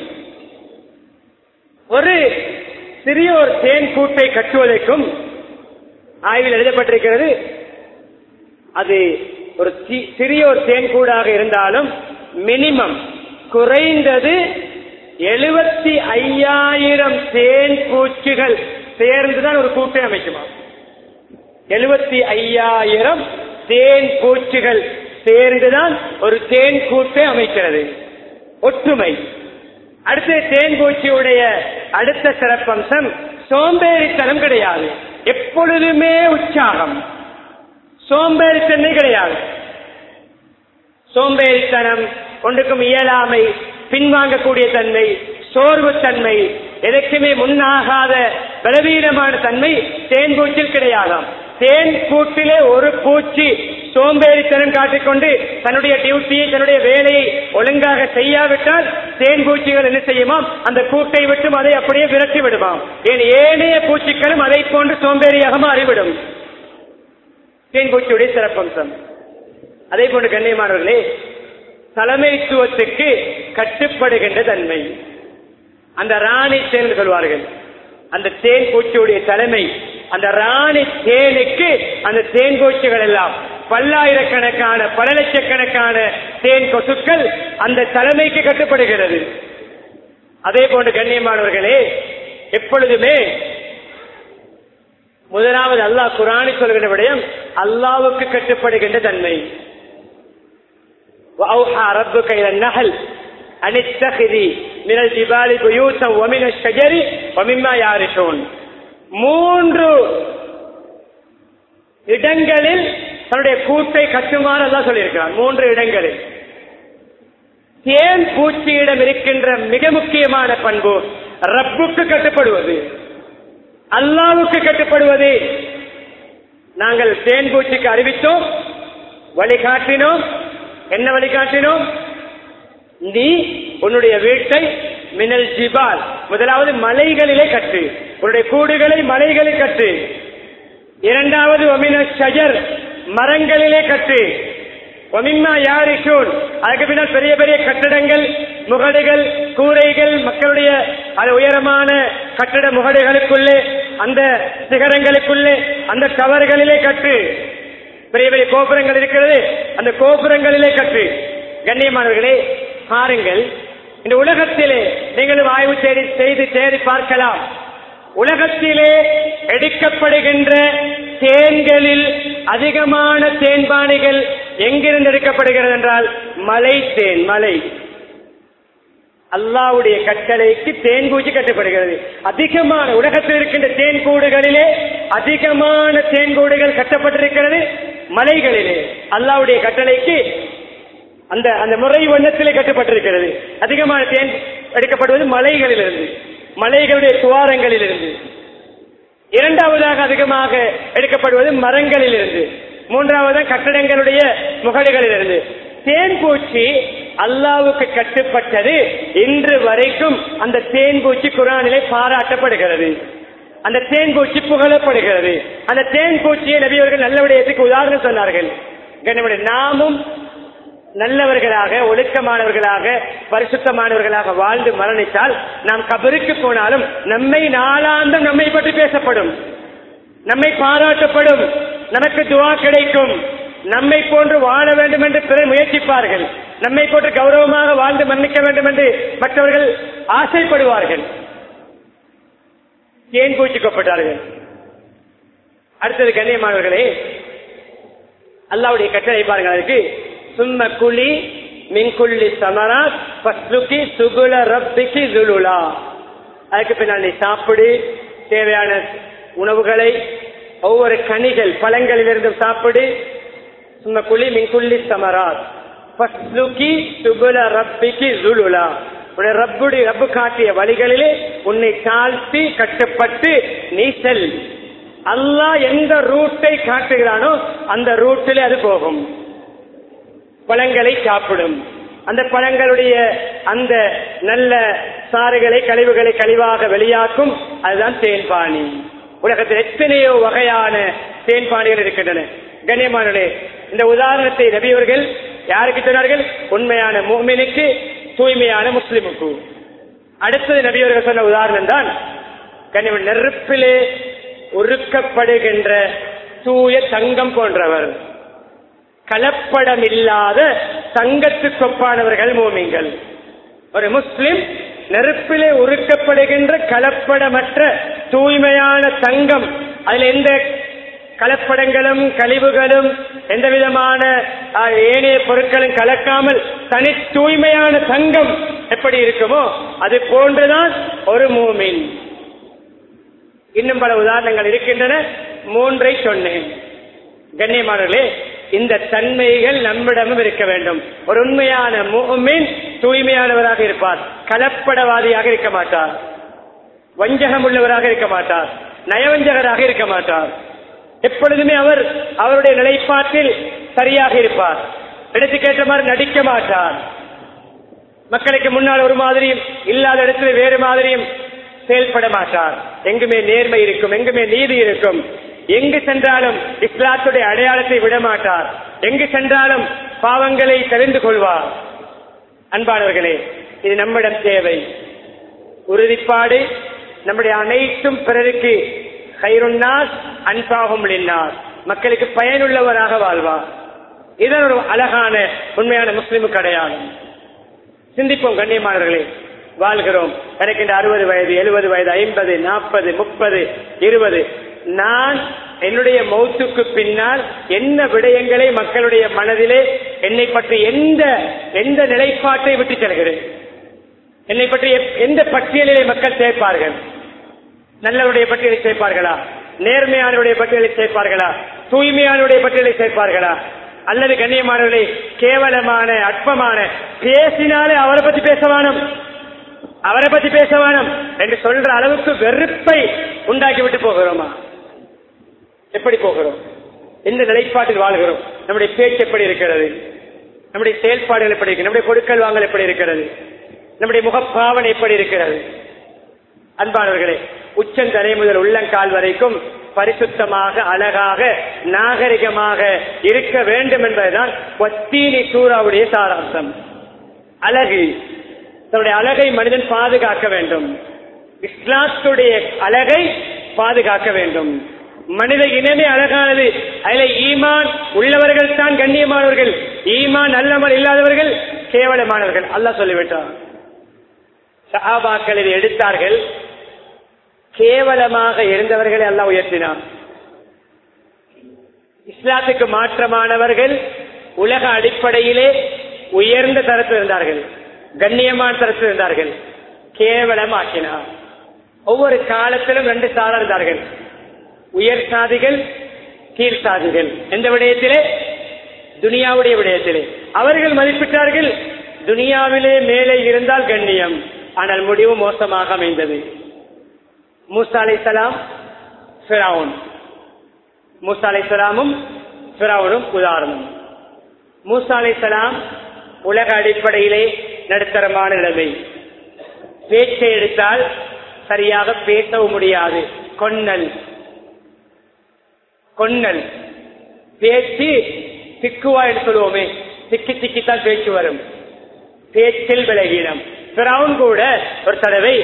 S1: ஒரு சிறிய ஒரு தேன் கூட்டை கட்டுவதற்கும் ஆய்வில் எழுதப்பட்டிருக்கிறது. அது ஒரு சிறிய ஒரு தேன் கூடாக இருந்தாலும் மினிமம் குறைந்தது எழுபத்தி ஐயாயிரம் தேன் பூச்சிகள் சேர்ந்துதான் ஒரு கூட்டை அமைக்குமா? எழுபத்தி ஐயாயிரம் தேன் பூச்சிகள் சேர்ந்துதான் ஒரு தேன் கூட்டை அமைக்கிறது. ஒற்றுமை. அடுத்து தேன் பூச்சியுடைய அடுத்த சிறப்பம்சம் சோம்பேறித்தனம் கிடையாது, எப்பொழுதுமே உற்சாகம். சோம்பேறித்தன்மை கிடையாது. சோம்பேறித்தனம், ஒன்றுக்கும் இயலாமை, பின்வாங்கக்கூடிய தன்மை, சோர்வு தன்மை, எதற்குமே முன்னாகாத பலவீனமான தன்மை தேன் பூச்சில் கிடையாதாம். தேன் கூட்டிலே ஒரு பூச்சி சோம்பேறித்தனம் காட்டிக்கொண்டு தன்னுடைய டியூட்டியை, தன்னுடைய வேலையை ஒழுங்காக செய்யாவிட்டால் தேன் பூச்சிகள் என்ன செய்யுமாம்? அந்த கூட்டை விட்டும் அதை அப்படியே விரட்டி விடுமாம். ஏன் ஏனைய பூச்சிகளும் அதை போன்று சோம்பேறியாக மாறிவிடும். தேன் பூச்சியுடைய சிறப்பம்சம். அதே போன்று கண்ணியமானவர்களே, தலைமைத்துவத்துக்கு கட்டுப்படுகின்ற தன்மை. அந்த ராணி தேன் சொல்வார்கள், அந்த தேன் பூச்சியுடைய தலைமை, அந்த ராணி தேனுக்கு அந்த தேன் பூச்சிகள் எல்லாம் பல்லாயிரக்கணக்கான பல லட்சக்கணக்கான தேன் கொசுக்கள் அந்த தலைமைக்கு கட்டுப்படுகிறது. அதே போன்று கண்ணியமானவர்களே, எப்பொழுதுமே முதலாவது அல்லாஹ் குர்ஆனில் சொல்கின்ற விடயம் அல்லாஹ்வுக்கு கட்டுப்படுகின்ற தன்மை. وَأَوْحَى رَبُّكَ إِلَى النَّحْلِ أَنِ اتَّخِذِي مِنَ الْجِبَالِ بُيُوتًا وَمِنَ الشَّجَرِ وَمِمَّا يَعْرِشُونَ. மூன்று இடங்களில் தன்னுடைய கூட்டை கட்டுமாறு அல்லாஹ் சொல்லியிருக்கிறார். மூன்று இடங்களில் தேன் பூச்சியிடம் இருக்கின்ற மிக முக்கியமான பண்பு ரப்புக்கு கட்டுப்படுவது, அல்லாஹ்வுக்கு கட்டுப்படுவது. நாங்கள் தேன் பூச்சிக்கு அறிவித்தோம், வழிகாட்டினோம். என்ன வழிகாட்டினோம்? நீ உன்னுடைய வீட்டை மினல் ஜிபால், முதலாவது மலைகளிலே கட்டு, உன்னுடைய கூடுகளை மலைகளில் கட்டு. இரண்டாவது ஒமின ஷஜர், மரங்களிலே கட்டு. ஒமின்னா யாரிஷூன், அதுக்கு பின்னால் பெரிய பெரிய கட்டடங்கள், முகடுகள், கூரைகள், மக்களுடைய அது உயரமான கட்டட முகடுகளுக்குள்ளே, அந்த சிகரங்களுக்குள்ளே, அந்த கவர்களிலே கட்டு. பெரிய பெரிய கோபுரங்கள் இருக்கிறது, அந்த கோபுரங்களிலே கட்டு. கண்ணியமானவர்களே, பாருங்கள், இந்த உலகத்திலே நீங்களும் ஆய்வு செய்து தேடி பார்க்கலாம். உலகத்திலே எடுக்கப்படுகின்ற தேன்களில் அதிகமான தேன்பானைகள் எங்கிருந்து எடுக்கப்படுகிறது என்றால் மலை தேன். மலை அல்லாஹ்வுடைய கட்டளைக்கு தேன் பூச்சி கட்டப்படுகிறது. அதிகமான உலகத்தில் இருக்கின்ற தேன் கூடுகளிலே அதிகமான தேன் கூடுகள் கட்டப்பட்டிருக்கிறது மலைகளிலே. அல்லாஹ்வுடைய கட்டளைக்கு அந்த அந்த முறை வண்ணத்திலே கட்டப்பட்டிருக்கிறது. அதிகமான தேன் எடுக்கப்படுவது மலைகளிலிருந்து, மலைகளுடைய துவாரங்களிலிருந்து. இரண்டாவதாக அதிகமாக எடுக்கப்படுவது மரங்களிலிருந்து. மூன்றாவதாக கட்டடங்களுடைய முகடுகளிலிருந்து. தேன் பூச்சி அல்லாஹ்வுக்கு கட்டுப்பட்டது. இன்று வரைக்கும் அந்த தேன் பூச்சி குர்ஆனிலே பாராட்டப்படுகிறது, அந்த தேன் பூச்சி புகழப்படுகிறது. அந்த தேன் பூச்சியை நபி அவர்கள் நல்ல விடயத்துக்கு உதாரணம் சொன்னார்கள். நாமும் நல்லவர்களாக, ஒழுக்கமானவர்களாக, பரிசுத்தமானவர்களாக வாழ்ந்து மரணித்தால் நாம் கபருக்கு போனாலும் நம்மை நாளாந்தம் நம்மை பற்றி பேசப்படும், நம்மை பாராட்டப்படும், நமக்கு துஆ கிடைக்கும். நம்மை போன்று வாழ வேண்டும் என்று பிறர் முயற்சிப்பார்கள். நம்மை போன்று கௌரவமாக வாழ்ந்து மன்னிக்க வேண்டும் என்று மற்றவர்கள் ஆசைப்படுவார்கள். ஏன் பூச்சிக்கப்பட்டார்கள்? அடுத்தது கண்ணியமானவர்களே, அல்லாஹ்வுடைய கட்டளை பாருங்கள். அதுக்கு சும்ம குலி மின் குல்லி ஸமராத் ஃபஸ்லுகி சுபுல ரப்பிகி ஸுலுலா. அதுக்கு பின்னால் நீ சாப்பிடு, தேவையான உணவுகளை ஒவ்வொரு கனிகள் பழங்களிலிருந்து சாப்பிடு. சும்ம குலி மின் குல்லி ஸமராத் ஃபஸ்லுகி சுபுல ரப்பிகி ஸுலுலா. உன்னுடைய ரப்புடைய ரப்பு காட்டிய வழிகளிலே உன்னை தாழ்த்தி கட்டுப்பட்டு நீ செல். அல்லாஹ் எந்த ரூட்டை காட்டுகிறானோ அந்த ரூட்டிலே அது போகும். பழங்களை சாப்பிடும். அந்த பழங்களுடைய அந்த நல்ல சாறுகளை, கழிவுகளை கழிவாக வெளியாக்கும். அதுதான் தேன்பானி. உலகத்தில் எத்தனையோ வகையான தேன்பானிகள் இருக்கின்றன. கண்ணியமானவர்களே, இந்த உதாரணத்தை நபி அவர்கள் யாருக்கு சொன்னார்கள்? உண்மையான முஃமினுக்கு, தூய்மையான முஸ்லிமுக்கு. அடுத்தது நபி அவர்கள் சொன்ன உதாரணம் தான் கண்ணியமான நெருப்பிலே உருக்கப்படுகின்ற தூய தங்கம் போன்றவர். கலப்படம் இல்லாத தங்கத்துக்கு ஒப்பானவர்கள் மூமின்கள். ஒரு முஸ்லிம் நெருப்பிலே உருக்கப்படுகின்ற கலப்படமற்ற தூய்மையான தங்கம், அதில் எந்த கலப்படங்களும் கழிவுகளும் எந்த விதமான ஏனைய பொருட்களும் கலக்காமல் தனி தூய்மையான தங்கம் எப்படி இருக்குமோ அது போன்றுதான் ஒரு மூமின். இன்னும் பல உதாரணங்கள் இருக்கின்றன. மூன்றை சொன்னேன். கண்ணியமானவர்களே, இந்த தன்மைகள் நம்மிடமும் இருக்க வேண்டும். ஒரு உண்மையான முஃமின் தூய்மையானவராக இருப்பார், கலப்படவாதியாக இருக்க மாட்டார், வஞ்சகம் உள்ளவராக இருக்க மாட்டார், நயவஞ்சகராக இருக்க மாட்டார். எப்பொழுதுமே அவர் அவருடைய நிலைப்பாட்டில் சரியாக இருப்பார். எடுத்துக்கேற்ற மாதிரி நடிக்க மாட்டார். மக்களுக்கு முன்னால் ஒரு மாதிரியும் இல்லாத இடத்துல வேறு மாதிரியும் செயல்பட மாட்டார். எங்குமே நேர்மை இருக்கும், எங்குமே நீதி இருக்கும். எங்கு சென்றாலும் இஸ்லாத்துடைய அடையாளத்தை விட மாட்டார். எங்கு சென்றாலும் பாவங்களை தெரிந்து கொள்வார். அன்பானவர்களே, இது நம்மிடம் தேவை. உறுதிப்பாடு நம்முடைய அனைத்தும் பிறருக்கு கைருன்னாஸ் அன்பாகும் லின்னாஸ், மக்களுக்கு பயனுள்ளவராக வாழ்வார். இதன் ஒரு அழகான உண்மையான முஸ்லிமுக்கு அடையாளம். சிந்திப்போம் கண்ணியமானவர்களே, வாழ்கிறோம். எனக்கு இந்த அறுபது வயது, எழுபது வயது, ஐம்பது, நாற்பது, முப்பது, இருபது, நான் என்னுடைய மௌத்துக்கு பின்னால் என்ன விடயங்களை மக்களுடைய மனதிலே என்னை பற்றி எந்த எந்த நிலைப்பாட்டை விட்டு செல்கிறேன், என்னை பற்றி எந்த பட்டியலிலே மக்கள் சேர்ப்பார்கள்? நல்லவருடைய பட்டியலை சேர்ப்பார்களா? நேர்மையானவருடைய பட்டியலை சேர்ப்பார்களா? தூய்மையானவருடைய பட்டியலை சேர்ப்பார்களா? அல்லது கண்ணியமானவர்களை கேவலமான அற்பமான பேசினாலே அவரை பற்றி பேசவானம், அவரை பற்றி பேசவானம் என்று சொல்ற அளவுக்கு வெறுப்பை உண்டாக்கிவிட்டு போகிறோமா? எப்படி போகிறோம்? எந்த நிலைப்பாட்டில் வாழ்கிறோம்? நம்முடைய பேச்சு எப்படி இருக்கிறது? நம்முடைய செயல்பாடுகள் எப்படி இருக்கிறது? நம்முடைய கொடுக்கல் வாங்கல் எப்படி இருக்கிறது? நம்முடைய முகப்பாவனை எப்படி இருக்கிறது? அன்பானவர்களே, உச்சந்தலை முதல் உள்ளங்கால் வரைக்கும் பரிசுத்தமாக, அழகாக, நாகரிகமாக இருக்க வேண்டும் என்பதுதான் வத்தீனி சூறாவுடைய சாராம்சம். அழகு, தன்னுடைய அழகை மனிதன் பாதுகாக்க வேண்டும். இஸ்லாத்துடைய அழகை பாதுகாக்க வேண்டும். மனித இனமே அழகானது. அதில் ஈமான் உள்ளவர்கள் தான் கண்ணியமானவர்கள், ஈமான் நல்லமல் இல்லாதவர்கள் கேவலமானவர்கள். அல்லாஹ் சொல்லிவிட்டார். சஹாபாக்கள் இதை எடுத்தார்கள். கேவலமாக இருந்தவர்களை அல்லாஹ் உயர்த்தினார். இஸ்லாத்துக்கு மாற்றமானவர்கள் உலக அடிப்படையிலே உயர்ந்த தரத்தில் இருந்தார்கள், கண்ணியமான தரத்தில் இருந்தார்கள். கேவலமாக்கினார். ஒவ்வொரு காலத்திலும் ரெண்டு சாரா இருந்தார்கள், உயர் சாதிகள், கீழ் சாதிகள். எந்த விடயத்திலே? துனியாவுடைய விடயத்திலே. அவர்கள் மதிப்பிட்டார்கள், துனியாவிலே மேலே இருந்தால் கண்ணியம், ஆனால் முடிவு மோசமாக அமைந்தது. மூசா அலைஹிஸ்ஸலாம், ஃபிரௌன். மூசா அலைஹிஸ்ஸலாமும் ஃபிரௌனும் உதாரணம். மூசா அலைஹிஸ்ஸலாம் உலக அடிப்படையிலே நடுத்தரமான நிலைமை. பேச்சை எடுத்தால் சரியாக பேசவும் முடியாது, கொன்னல் கொன்னல் பேச்சு திக்குவா என்று சொல்லுவோமே, திக்கி திக்கித்தான் பேச்சு வரும். பேச்சில் விலகீனம். ஃபிரௌன் கூட ஒரு தடவை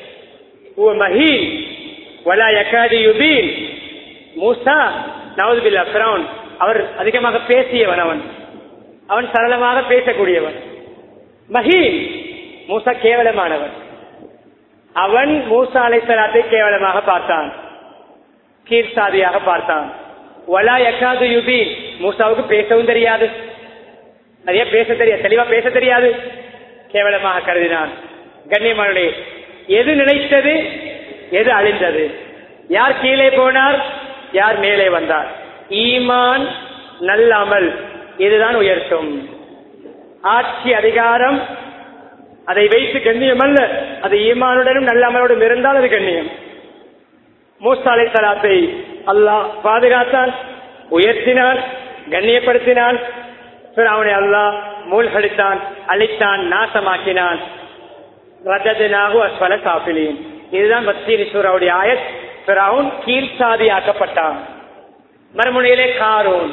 S1: மஹீன் வலா யகாது யுபீன், மூசா நவுது பில்லா, ஃபிரௌன் அவர் அதிகமாக பேசியவன், அவன் அவன் சரளமாக பேசக்கூடியவன். மஹீன், மூசா கேவலமானவன். அவன் மூசா அலைஹிஸ்ஸலாத்தை கேவலமாக பார்த்தான், கீழ்சாதியாக பார்த்தான். வலா யகாது யுபீன், மூசாவுக்கு பேசவும் தெரியாது, நிறைய பேச தெரியாது, தெளிவா பேச தெரியாது, கேவலமாக கருதினான். கண்ணியமானே, எது நினைத்தது, எது அழிந்தது? யார் கீழே போனார், யார் மேலே வந்தார்? ஈமான், நல்ல அமல், இதுதான் உயர்த்தும். ஆட்சி அதிகாரம் அதை வைத்து கண்ணியம் அல்ல, அது ஈமானுடனும் நல்ல அமலுடன் இருந்தால் அது கண்ணியம். மூசா அலைஹிஸ்ஸலாத்தை அல்லாஹ் பாதுகாத்தான், உயர்த்தினான், கண்ணியப்படுத்தினான். ஃபிரௌனை அல்லாஹ் மூழ்கடித்தான், அழித்தான், நாசமாக்கினான். ரஜதனாஹு அஸ்ஃபல சாஃபிலீன். இதுதான் வத்தீனி சூராவுடைய ஆயத். ஃபிரௌன் கீழ் சாதியாக்கப்பட்டான். மறுமுனையிலே காரூன்,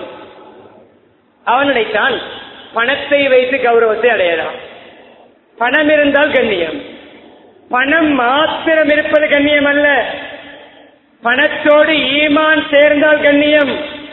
S1: அவன் நினைத்தான் பணத்தை வைத்து கௌரவத்தை அடையலாம். பணம் இருந்தால் கண்ணியம். பணம் மாத்திரம் இருப்பது கண்ணியம் அல்ல, பணத்தோடு ஈமான் சேர்ந்தால் கண்ணியம்,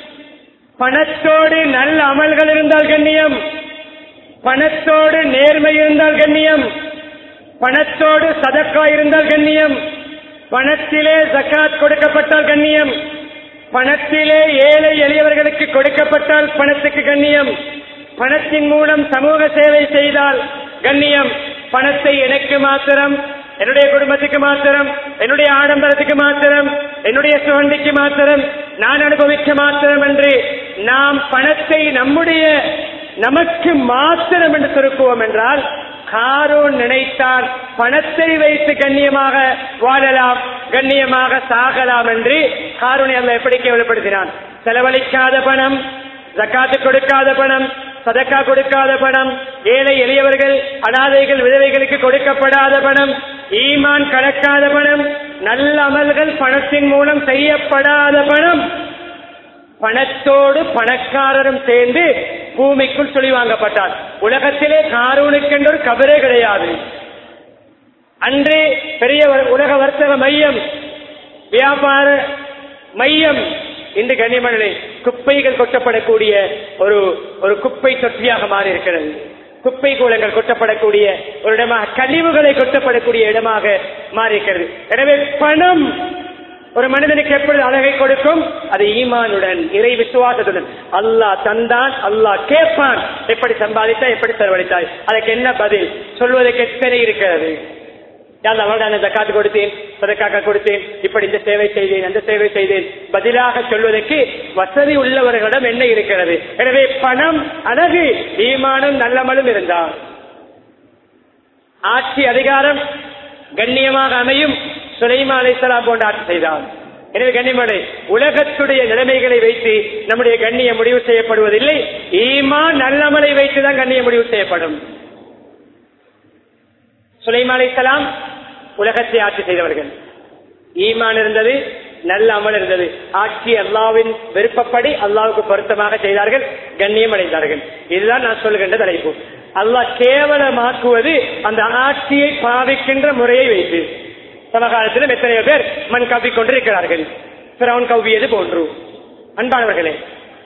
S1: பணத்தோடு நல்ல அமல்கள் இருந்தால் கண்ணியம், பணத்தோடு நேர்மை இருந்தால் கண்ணியம், பணத்தோடு சதக்கா இருந்தால் கண்ணியம், பணத்திலே ஜகாத் கொடுக்கப்பட்டால் கண்ணியம், பணத்திலே ஏழை எளியவர்களுக்கு கொடுக்கப்பட்டால் பணத்துக்கு கண்ணியம், பணத்தின் மூலம் சமூக சேவை செய்தால் கண்ணியம். பணத்தை எனக்கு மாத்திரம், என்னுடைய குடும்பத்துக்கு மாத்திரம், என்னுடைய ஆடம்பரத்துக்கு மாத்திரம், என்னுடைய சுகண்டிக்கு மாத்திரம், நான் அனுபவிக்க மாத்திரம் என்று நாம் பணத்தை நம்முடைய நமக்கு மாத்திரம் என்று சுருக்குவோம் என்றால், காரூன் நினைத்தால் பணத்தை வைத்து கண்ணியமாக வாழலாம், கண்ணியமாக சாகலாம் என்று காரூனை அல்லாஹ் எப்படி கேவலப்படுத்தினான். செலவழிக்காத பணம், ஜக்காத்து கொடுக்காத பணம், சதக்கா கொடுக்காத பணம், ஏழை எளியவர்கள் அனாதைகள் விதவைகளுக்கு கொடுக்கப்படாத பணம், ஈமான் கலக்காத பணம், நல்ல அமல்கள் பணத்தின் மூலம் செய்யப்படாத பணம், பணத்தோடு பணக்காரரும் சேர்ந்து பூமிக்குள் சொல்லி வாங்கப்பட்டார். உலகத்திலே காரூனுக்கென்று ஒரு கபரே கிடையாது. அன்றே பெரிய உலக வர்த்தக மையம், வியாபார மையம், இன்று கண்ணியமனே குப்பைகள் கொட்டப்படக்கூடிய ஒரு ஒரு குப்பை தொட்டியாக மாறி இருக்கிறது. குப்பை கூலங்கள் கொட்டப்படக்கூடிய ஒரு இடமாக, கழிவுகளை கொட்டப்படக்கூடிய இடமாக மாறி இருக்கிறது. எனவே பணம் ஒரு மனிதனுக்கு எப்படி அழகை கொடுக்கும்? அது ஈமானுடன், இறை விசுவாசத்துடன். அல்லாஹ் தந்தான், அல்லாஹ் கேட்பான், எப்படி சம்பாதித்தாய், எப்படி செலவழித்தாய், அதற்கு என்ன பதில் சொல்வதற்கு எத்தனை இருக்கிறது. நான் ஜக்காத்து கொடுத்தேன், சதக்காக கொடுத்தேன், இப்படி இந்த சேவை செய்தேன், அந்த சேவை செய்தேன், பதிலாக சொல்வதற்கு வசதி உள்ளவர்களிடம் என்ன இருக்கிறது. எனவே பணம் அழகு, ஈமானும் நல்லமலும் இருந்தால் ஆட்சி அதிகாரம் கண்ணியமாக அமையும். சுலைமான் அலைஹிஸ்ஸலாம் போன்ற ஆட்சி செய்தார். எனவே கண்ணியமலை, உலகத்துடைய நிலைமைகளை வைத்து நம்முடைய கண்ணியம் முடிவு செய்யப்படுவதில்லை. ஈமான் நல்லமலை வைத்துதான் கண்ணியம் முடிவு செய்யப்படும். சுலைமான் அலைஹிஸ்ஸலாம் உலகத்தை ஆட்சி செய்தவர்கள். ஈமான் இருந்தது, நல்ல அமல் இருந்தது. ஆட்சி அல்லாஹ்வின் விருப்பப்படி அல்லாஹ்வுக்கு பொருத்தமாக செய்தார்கள், கண்ணியம் அடைந்தார்கள். இதுதான் நான் சொல்கின்ற தலைப்பு. அல்லாஹ் கேவலமாக்குவது அந்த ஆட்சியை பாவிக்கின்ற முறையை வைத்து. சமகாலத்திலும் எத்தனையோ பேர் மண் கவ்வி கொண்டிருக்கிறார்கள், ஃபிரௌன் கவ்வியது போன்று. அன்பானவர்களே,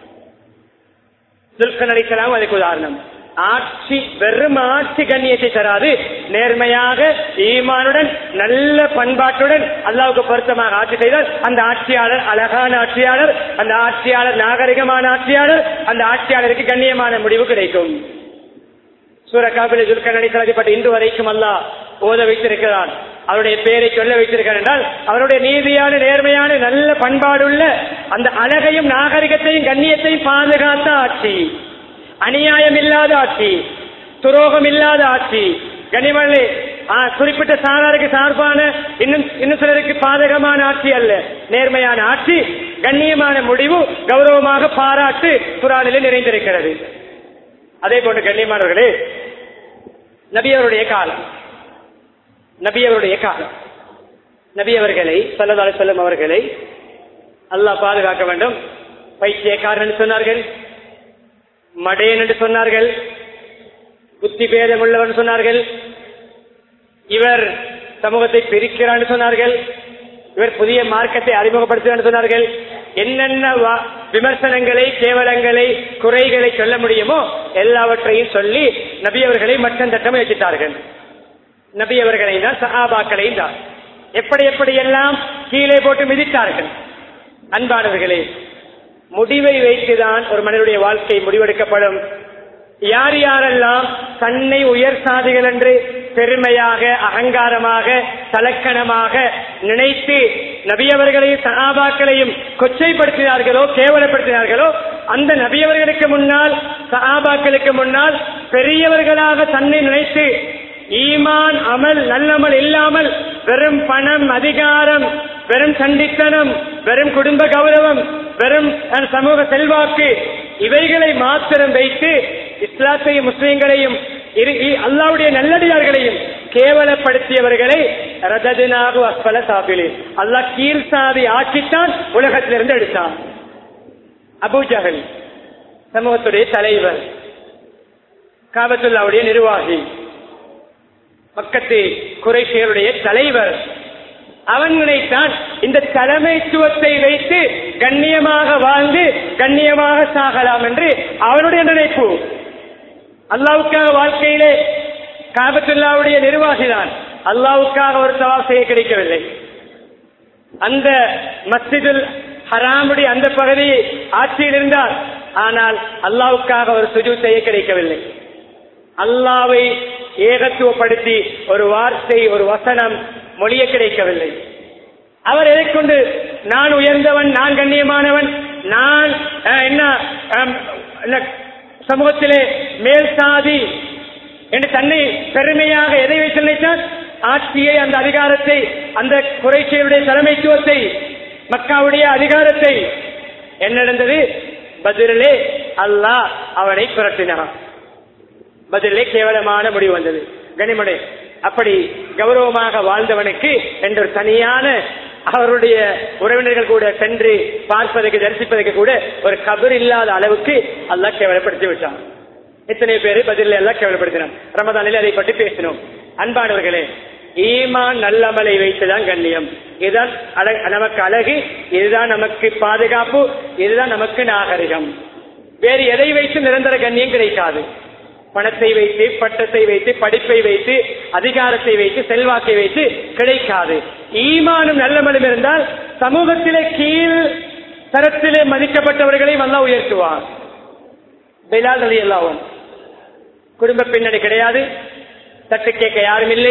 S1: துல்கர்னைன் அலைஹிஸ்ஸலாம் அதுக்கு உதாரணம். ஆட்சி வெறும் ஆட்சி கண்ணியத்தை தராது. நேர்மையாக ஈமானுடன் நல்ல பண்பாட்டுடன் அல்லாஹ்வுக்கு பொருத்தமாக ஆட்சி செய்தால் அந்த ஆட்சியாளர் அழகான ஆட்சியாளர், அந்த ஆட்சியாளர் நாகரிகமான ஆட்சியாளர், அந்த ஆட்சியாளருக்கு கண்ணியமான முடிவு கிடைக்கும். சூரா காஃபிலே துல்கர்னைன் அலைஹிஸ்ஸலாத்தை பற்றி இன்று வரைக்கும் அல்லாஹ் ஓத வைத்திருக்கிறான். அவருடைய பெயரை சொல்ல வைத்திருக்கிறார் என்றால் அவருடைய நீதியான நேர்மையான நல்ல பண்பாடுள்ள அந்த அழகையும் நாகரிகத்தையும் கண்ணியத்தையும் பாதுகாத்த ஆட்சி, அநியாயம் இல்லாத ஆட்சி, துரோகம் இல்லாத ஆட்சி. கனிமல்லே குறிப்பிட்ட சாராருக்கு சார்பான இன்னும் இன்னும் சிலருக்கு பாதகமான ஆட்சி அல்ல, நேர்மையான ஆட்சி, கண்ணியமான முடிவு, கௌரவமாக பாராட்டு குர்ஆனிலே நிறைந்திருக்கிறது. அதே போன்று கண்ணியமானவர்களே, நபி அவருடைய காலம் நபி அவருடைய காலம் நபி அவர்களை ஸல்லல்லாஹு அலைஹி வஸல்லம் அவர்களை அல்லாஹ் பாதுகாக்க வேண்டும். பைத்தியக்காரன் என்று சொன்னார்கள், மடையன் என்று சொன்னார்கள், புத்தி பேதம் உள்ளவன் சொன்னார்கள், இவர் சமூகத்தை பிரிக்கிறான் என்று சொன்னார்கள், இவர் புதிய மார்க்கத்தை அறிமுகப்படுத்துகிறார் என்று சொன்னார்கள். என்னென்ன விமர்சனங்களை, கேவலங்களை, குறைகளை சொல்ல முடியுமோ எல்லாவற்றையும் சொல்லி நபி அவர்களை மட்டம் தட்டம் வச்சிட்டார்கள். நபி அவர்களை தான், சஹாபாக்களை தான் எப்படி எப்படி எல்லாம் கீழே போட்டு மிதித்தார்கள். அன்பானவர்களே, முடிவை வைத்துதான் ஒரு மனிதனுடைய வாழ்க்கை முடிவெடுக்கப்படும். யார் யாரெல்லாம் தன்னை உயர் சாதிகள் என்று பெருமையாக, அகங்காரமாக, தலக்கணமாக நினைத்து நபியவர்களையும் சஹாபாக்களையும் கொச்சைப்படுத்தினார்களோ, கேவலப்படுத்தினார்களோ, அந்த நபியவர்களுக்கு முன்னால், சஹாபாக்களுக்கு முன்னால் பெரியவர்களாக தன்னை நினைத்து ஈமான், அமல், நல்லமல் இல்லாமல் வெறும் பணம், அதிகாரம், வெறும் சண்டித்தனம், வெறும் குடும்ப கௌரவம், வெறும் சமூக செல்வாக்கு, இவைகளை மாத்திரம் வைத்து இஸ்லாத்தையும் முஸ்லிம்களையும் அல்லாஹ்வுடைய நல்லடியார்களையும் கேவலப்படுத்தியவர்களை ரததுனாஹு அஸ்ஃபல சாபிலின், அல்லாஹ் கீழ்சாதி ஆக்கித்தான் உலகத்திலிருந்து எடுத்தான். அபூ ஜஹல் சமூகத்துடைய தலைவர், காபத்துல்லாவுடைய நிர்வாகி, மக்கத்து குறைஷியருடைய தலைவர், அவன் நினைத்தான் இந்த தலைமைத்துவத்தை வைத்து கண்ணியமாக வாழ்ந்து கண்ணியமாக சாகலாம் என்று அவனுடைய நினைப்பு. அல்லாஹ்வுக்காக வாழ்க்கையிலே காபத்துல்லாவுடைய நிர்வாகிதான், அல்லாஹ்வுக்காக ஒரு தவாப் செய்ய கிடைக்கவில்லை. அந்த மஸ்ஜிதுல் ஹராமுடைய அந்த பகுதி ஆட்சியில் இருந்தார், ஆனால் அல்லாஹ்வுக்காக ஒரு சுஜூத் செய்ய கிடைக்கவில்லை. அல்லாஹ்வை ஏகத்துவப்படுத்தி ஒரு வார்த்தை, ஒரு வசனம் மொழிய கிடைக்கவில்லை. அவர் எதை கொண்டு நான் உயர்ந்தவன், நான் கண்ணியமானவன், நான் என்ன சமூகத்திலே மேல் சாதி என்று தன்னை பெருமையாக எதை வைத்து நினைத்தால் ஆட்சியை, அந்த அதிகாரத்தை, அந்த குறைஷியருடைய தலைமைத்துவத்தை, மக்காவுடைய அதிகாரத்தை. என்ன நடந்தது? பதிலே அல்லாஹ் அவனை புரட்டினான். பதிலே கேவலமான முடிவு வந்தது. கனிமடை அப்படி கௌரவமாக வாழ்ந்தவனுக்கு என்று தனியான அவருடைய உறவினர்கள் கூட சென்று பார்ப்பதற்கு, தரிசிப்பதற்கு கூட ஒரு கபர் இல்லாத அளவுக்கு அல்லாஹ் கேவலப்படுத்தி விட்டான். எத்தனை பேரு பதில் எல்லாம் கேவலப்படுத்தினோம். ரமதானில் அதை பற்றி பேசினோம். அன்பானவர்களே, ஈமான் நல்லமலை வைத்துதான் கண்ணியம். இதுதான் நமக்கு அழகு, இதுதான் நமக்கு பாதுகாப்பு, இதுதான் நமக்கு நாகரிகம். வேறு எதை வைத்து நிரந்தர கண்ணியம் கிடைக்காது. பணத்தை வைத்து, பட்டத்தை வைத்து, படிப்பை வைத்து, அதிகாரத்தை வைத்து, செல்வாக்கை வைத்து கிடைக்காது. ஈமானும் நல்லமலும் இருந்தால் சமூகத்திலே கீழ் தரத்திலே மதிக்கப்பட்டவர்களையும் அல்லாஹ் உயர்த்துவார். பிலால் ரலியல்லாஹு அன்ஹு குடும்ப பின்னணி கிடையாது, தட்டு கேட்க யாரும் இல்லை.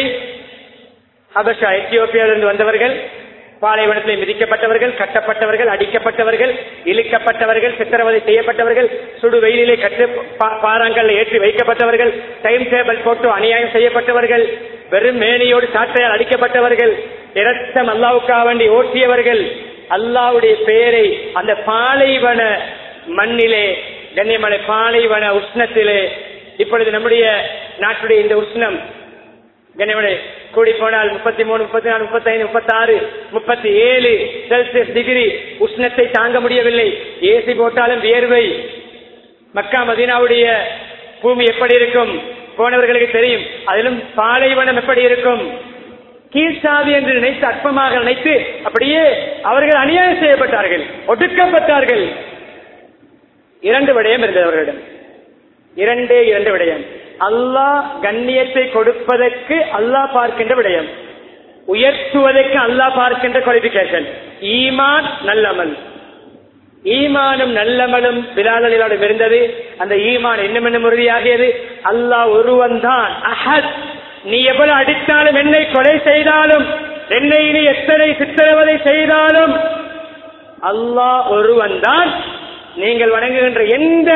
S1: ஹபஷா எத்தியோப்பியாவிலிருந்து வந்தவர்கள், பாலைவனத்தில் மிதிக்கப்பட்டவர்கள், கட்டப்பட்டவர்கள், அடிக்கப்பட்டவர்கள், இழுக்கப்பட்டவர்கள், சித்திரவதை செய்யப்பட்டவர்கள், சுடு வெயிலிலே கட்டு பாறாங்கல் ஏற்றி வைக்கப்பட்டவர்கள், டைம் டேபிள் போட்டு அநியாயம் செய்யப்பட்டவர்கள், வெறும் மேனியோடு சாட்டையால் அடிக்கப்பட்டவர்கள், இரத்தம் அல்லாஹ்வுக்காக வேண்டி ஓட்டியவர்கள், அல்லாஹ்வுடைய பெயரை அந்த பாலைவன மண்ணிலே, கண்ணியமலை பாலைவன உஷ்ணத்திலே, இப்பொழுது நம்முடைய நாட்டுடைய இந்த உஷ்ணம் கண்ணியமலை கூடி போனால் முப்பத்தி மூணு, முப்பத்தி நாலு, முப்பத்தி ஐந்து, முப்பத்தி ஆறு, முப்பத்தி ஏழு செல்சியஸ் டிகிரி உஷ்ணத்தை தாங்க முடியவில்லை. ஏசி போட்டாலும் வியர்வை. மக்கா மதீனாவுடைய பூமி எப்படி இருக்கும் போனவர்களுக்கு தெரியும். அதிலும் பாலைவனம் எப்படி இருக்கும். கீழ்சாதி என்று நினைத்து, அற்பமாக நினைத்து அப்படியே அவர்கள் அநியாயம் செய்யப்பட்டார்கள், ஒடுக்கப்பட்டார்கள். இரண்டு விடயம் இருந்தது அவர்களிடம். இரண்டே இரண்டு விடயம். அல்லாஹ் கண்ணியத்தை கொடுப்பதற்கு அல்லாஹ் பார்க்கின்ற விடயம், உயர்த்துவதற்கு அல்லாஹ் பார்க்கின்ற குவாலிபிகேஷன். ஈமான் நல்லமல். ஈமானும் நல்லமலும் பிலாலிடம் இருந்தது. அந்த ஈமான் இன்னும் இன்னும் உறுதியாகியது. அல்லாஹ் ஒருவன் தான் அஹத். நீ எவ்வளவு அடித்தாலும், என்னை கொலை செய்தாலும், என்னை நீ எத்தனை சித்திரவதை செய்தாலும், அல்லாஹ் ஒருவன் தான். நீங்கள் வணங்குகின்ற எந்த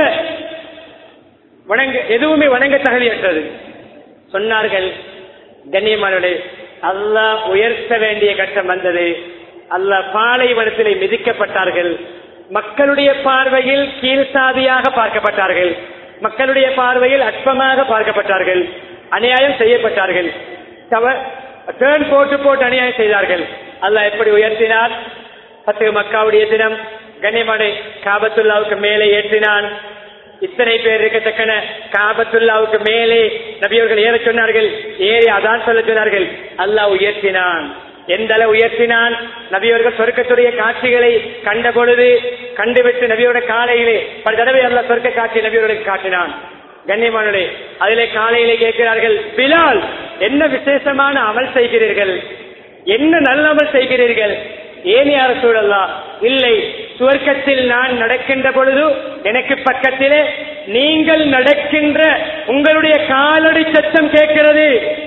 S1: வணங்க எதுவுமே வணங்க தகுதியற்றது சொன்னார்கள். கண்ணியமானவர்களே, அல்லாஹ் உயர்த்த வேண்டிய கட்டம் வந்தது. அல்லாஹ் பாலைவனத்திலே மிதிக்கப்பட்டார்கள். மக்களுடைய பார்வையில் கீழ்சாதியாக பார்க்கப்பட்டார்கள். மக்களுடைய பார்வையில் அற்பமாக பார்க்கப்பட்டார்கள். அநியாயம் செய்யப்பட்டார்கள். டேர்ன் போட்டு போட்டு அநியாயம் செய்தார்கள். அல்லாஹ் எப்படி உயர்த்தினார்? பத்து மக்காவுடைய தினம் கண்ணியமான காபத்துல்லாவுக்கு மேலே ஏற்றினான். இத்தனை பேர் இருக்கத்தக்கன காபத்துல்லாவுக்கு மேலே நபியவர்கள் ஏற சொன்னார்கள். ஏறி அதான் சொல்ல சொன்னார்கள். அல்லாஹ் உயர்த்தினான். எந்த அளவு உயர்த்தினான்? நபியவர்கள் சொர்க்கத்துடைய காட்சிகளை கண்ட பொழுது கண்டுவிட்டு நபியோட காலையிலே பல தடவை அல்லாஹ் சொர்க்க காட்சி நபியவர்களுக்கு காட்டினான். கண்ணியமானே, அதிலே காலையிலே கேட்கிறார்கள், பிலால் என்ன விசேஷமான அமல் செய்கிறீர்கள், என்ன நல்ல அமல் செய்கிறீர்கள்? ஏன் யார சூழல்லா? இல்லை, சுவர்க்கத்தில் நான் நடக்கின்ற பொழுது எனக்கு பக்கத்திலே நீங்கள் நடக்கின்ற உங்களுடைய காலடி சத்தம் கேட்கிறது.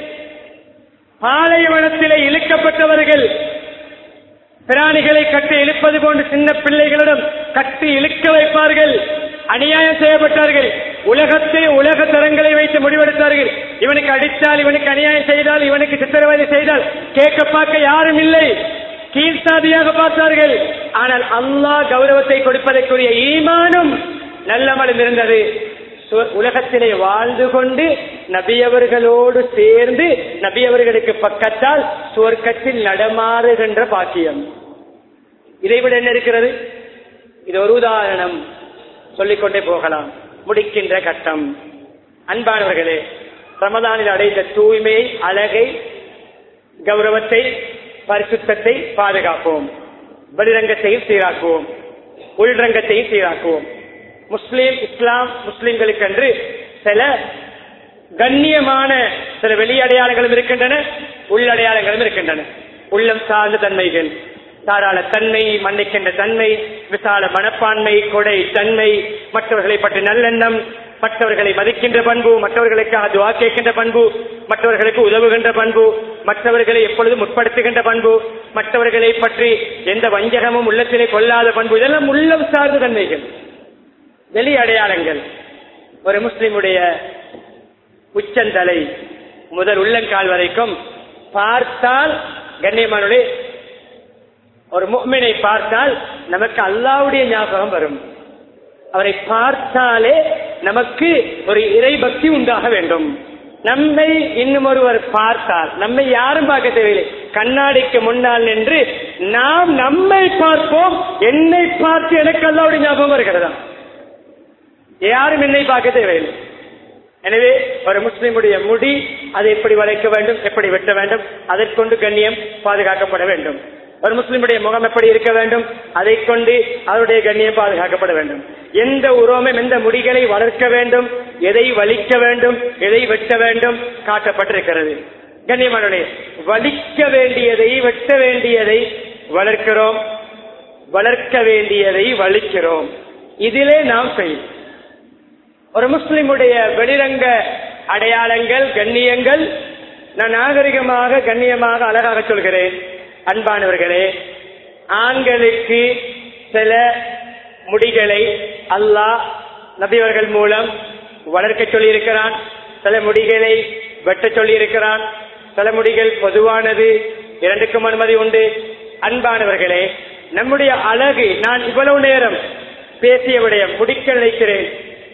S1: பாலைவனத்திலே இழுக்கப்பட்டவர்கள் பிராணிகளை கட்டி இழுப்பது போன்று சின்ன பிள்ளைகளிடம் கட்டி இழுக்க வைப்பார்கள். அநியாயம் செய்யப்பட்டார்கள். உலகத்தை உலக தரங்களை வைத்து முடிவெடுத்தார்கள். இவனுக்கு அடித்தால், இவனுக்கு அநியாயம் செய்தால், இவனுக்கு சித்திரவதை செய்தால் கேட்க பார்க்க யாரும் இல்லை. கீழ்சாதியாக பார்த்தார்கள். ஆனால் அல்லாஹ் கௌரவத்தை கொடுப்பதற்குரிய ஈமானும் நல்லமலும் இருந்தது. உலகத்திலே வாழ்ந்து கொண்டு நபியவர்களோடு சேர்ந்து நபியவர்களுக்கு பக்கத்தால் சுவர்க்கத்தில் நடமாறுகின்ற பாக்கியம். இதைவிட என்ன இருக்கிறது? இது ஒரு உதாரணம், சொல்லிக்கொண்டே போகலாம். முடிக்கின்ற கட்டம். அன்பானவர்களே, ரமதானில் அடைந்த தூய்மை, அழகை, கௌரவத்தை, பரிசுத்தத்தை பாதுகாப்போம். வெளிரங்கத்தையும் சீராக்குவோம், உள்ரங்கத்தையும் சீராக்குவோம். முஸ்லீம் இஸ்லாம் முஸ்லிம்களுக்கு என்று சில கண்ணியமான சில வெளியடையாளங்களும் இருக்கின்றன, உள்ளடையாளங்களும் இருக்கின்றன. உள்ளம் சார்ந்த தன்மைகள், தாராள தன்மை, மன்னிக்கின்ற தன்மை, விசால மனப்பான்மை, கொடை தன்மை, மற்றவர்களை பற்றி நல்லெண்ணம், மற்றவர்களை மதிக்கின்ற பண்பு, மற்றவர்களுக்காக துஆ கேட்கின்ற பண்பு, மற்றவர்களுக்கு உதவுகின்ற பண்பு, மற்றவர்களை எப்பொழுதும் முற்படுத்துகின்ற பண்பு, மற்றவர்களை பற்றி எந்த வஞ்சகமும் உள்ளத்திலே கொள்ளாத பண்பு, இதெல்லாம் உள்ளம் சார்ந்த தன்மைகள். வெளி அடையாளங்கள். ஒரு முஸ்லிமுடைய உச்சந்தலை முதல் உள்ளங்கால் வரைக்கும் பார்த்தால், கண்ணியமானவர்களே, ஒரு முஃமினை பார்த்தால் நமக்கு அல்லாஹ்வுடைய ஞாபகம் வரும். அவரை பார்த்தாலே நமக்கு ஒரு இறைபக்தி உண்டாக வேண்டும். நம்மை இன்னும் ஒருவர் பார்த்தால், நம்மை யாரும் பார்க்க தேவையில்லை, கண்ணாடிக்கு முன்னால் நின்று நாம் நம்மை பார்ப்போம். என்னை பார்த்து எனக்கு அல்லாஹ்வுடைய ஞாபகம் வருகிறதா? யாரும் என்னை பார்க்க தேவையில்லை. எனவே ஒரு முஸ்லிமுடைய முடி அதை எப்படி வளைக்க வேண்டும், எப்படி வெட்ட வேண்டும், அதற்கொண்டு கண்ணியம் பாதுகாக்கப்பட வேண்டும். ஒரு முஸ்லிமுடைய முகம் எப்படி இருக்க வேண்டும், அதை கொண்டு அவருடைய கண்ணியம் பாதுகாக்கப்பட வேண்டும். எந்த உரோமம், எந்த முடிகளை வளர்க்க வேண்டும், எதை வலிக்க வேண்டும், எதை வெட்ட வேண்டும் காட்டப்பட்டிருக்கிறது. கண்ணியமானவர்களே, வலிக்க வேண்டியதை வெட்ட வேண்டியதை வளர்க்கிறோம், வளர்க்க வேண்டியதை வலிக்கிறோம். இதிலே நாம் செய்யும் ஒரு முஸ்லிமுடைய வெளிரங்க அடையாளங்கள், கண்ணியங்கள், நான் நாகரிகமாக கண்ணியமாக அழகாக சொல்கிறேன். அன்பானவர்களே, ஆண்களுக்கு சில முடிகளை அல்லாஹ் நபியவர்கள் மூலம் வளர்க்க சொல்லி இருக்கிறான், சில முடிகளை வெட்ட சொல்லி இருக்கிறான். சில முடிகள் பொதுவானது, இரண்டுக்கும் அனுமதி உண்டு. அன்பானவர்களே, நம்முடைய அழகு, நான் இவ்வளவு நேரம் பேசிய விடயம் முடிக்க நினைக்கிறேன்.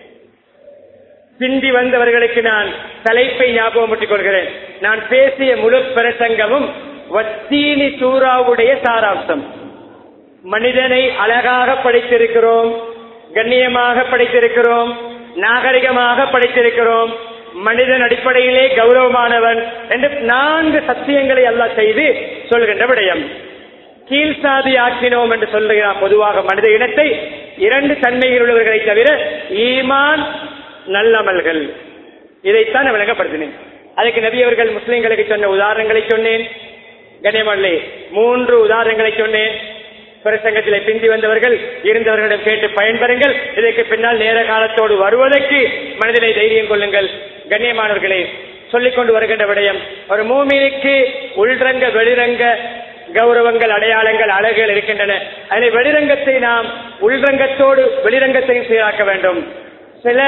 S1: பிந்தி வந்தவர்களுக்கு நான் தலைப்பை ஞாபகமூட்டிக் கொள்கிறேன். நான் பேசிய முழு பிரசங்கமும் வத்தீனி சூராவுடைய சாராம்சம். மனிதனை அழகாக படைத்திருக்கிறோம், கண்ணியமாக படைத்திருக்கிறோம், நாகரிகமாக படைத்திருக்கிறோம், மனிதன் அடிப்படையிலே கௌரவமானவன் என்று நான்கு சத்தியங்களை அல்லாஹ் செய்து சொல்கின்ற விடயம். கீழ்சாதி ஆக்கினோம் என்று சொல்லுகிறான். பொதுவாக மனித இனத்தை இரண்டு தன்மைகள் உள்ளவர்களை தவிர ஈமான், நல்லமல்கள், இதைத்தான் விளங்கப்படுத்தினேன். அதுக்கு நபி அவர்கள் முஸ்லிம்களுக்கு சொன்ன உதாரணங்களை சொன்னேன். கண்ணியமல்லே, மூன்று உதாரணங்களை சொன்னேன். பிரசங்கத்திலே பிந்தி வந்தவர்கள் இருந்தவர்களிடம் கேட்டு பயன்பெறுங்கள். இதற்கு பின்னால் நேர காலத்தோடு வருவதற்கு மனதிலே தைரியம் கொள்ளுங்கள். கண்ணியமானவர்களே, சொல்லிக் கொண்டு வருகின்ற விடயம், ஒரு மூமினுக்கு உள்ரங்க வெளிரங்க கௌரவங்கள், அடையாளங்கள், அழகுகள் இருக்கின்றன. அதில் வெளிரங்கத்தை நாம் உள்ரங்கத்தோடு வெளிரங்கத்தையும் சீராக்க வேண்டும். சில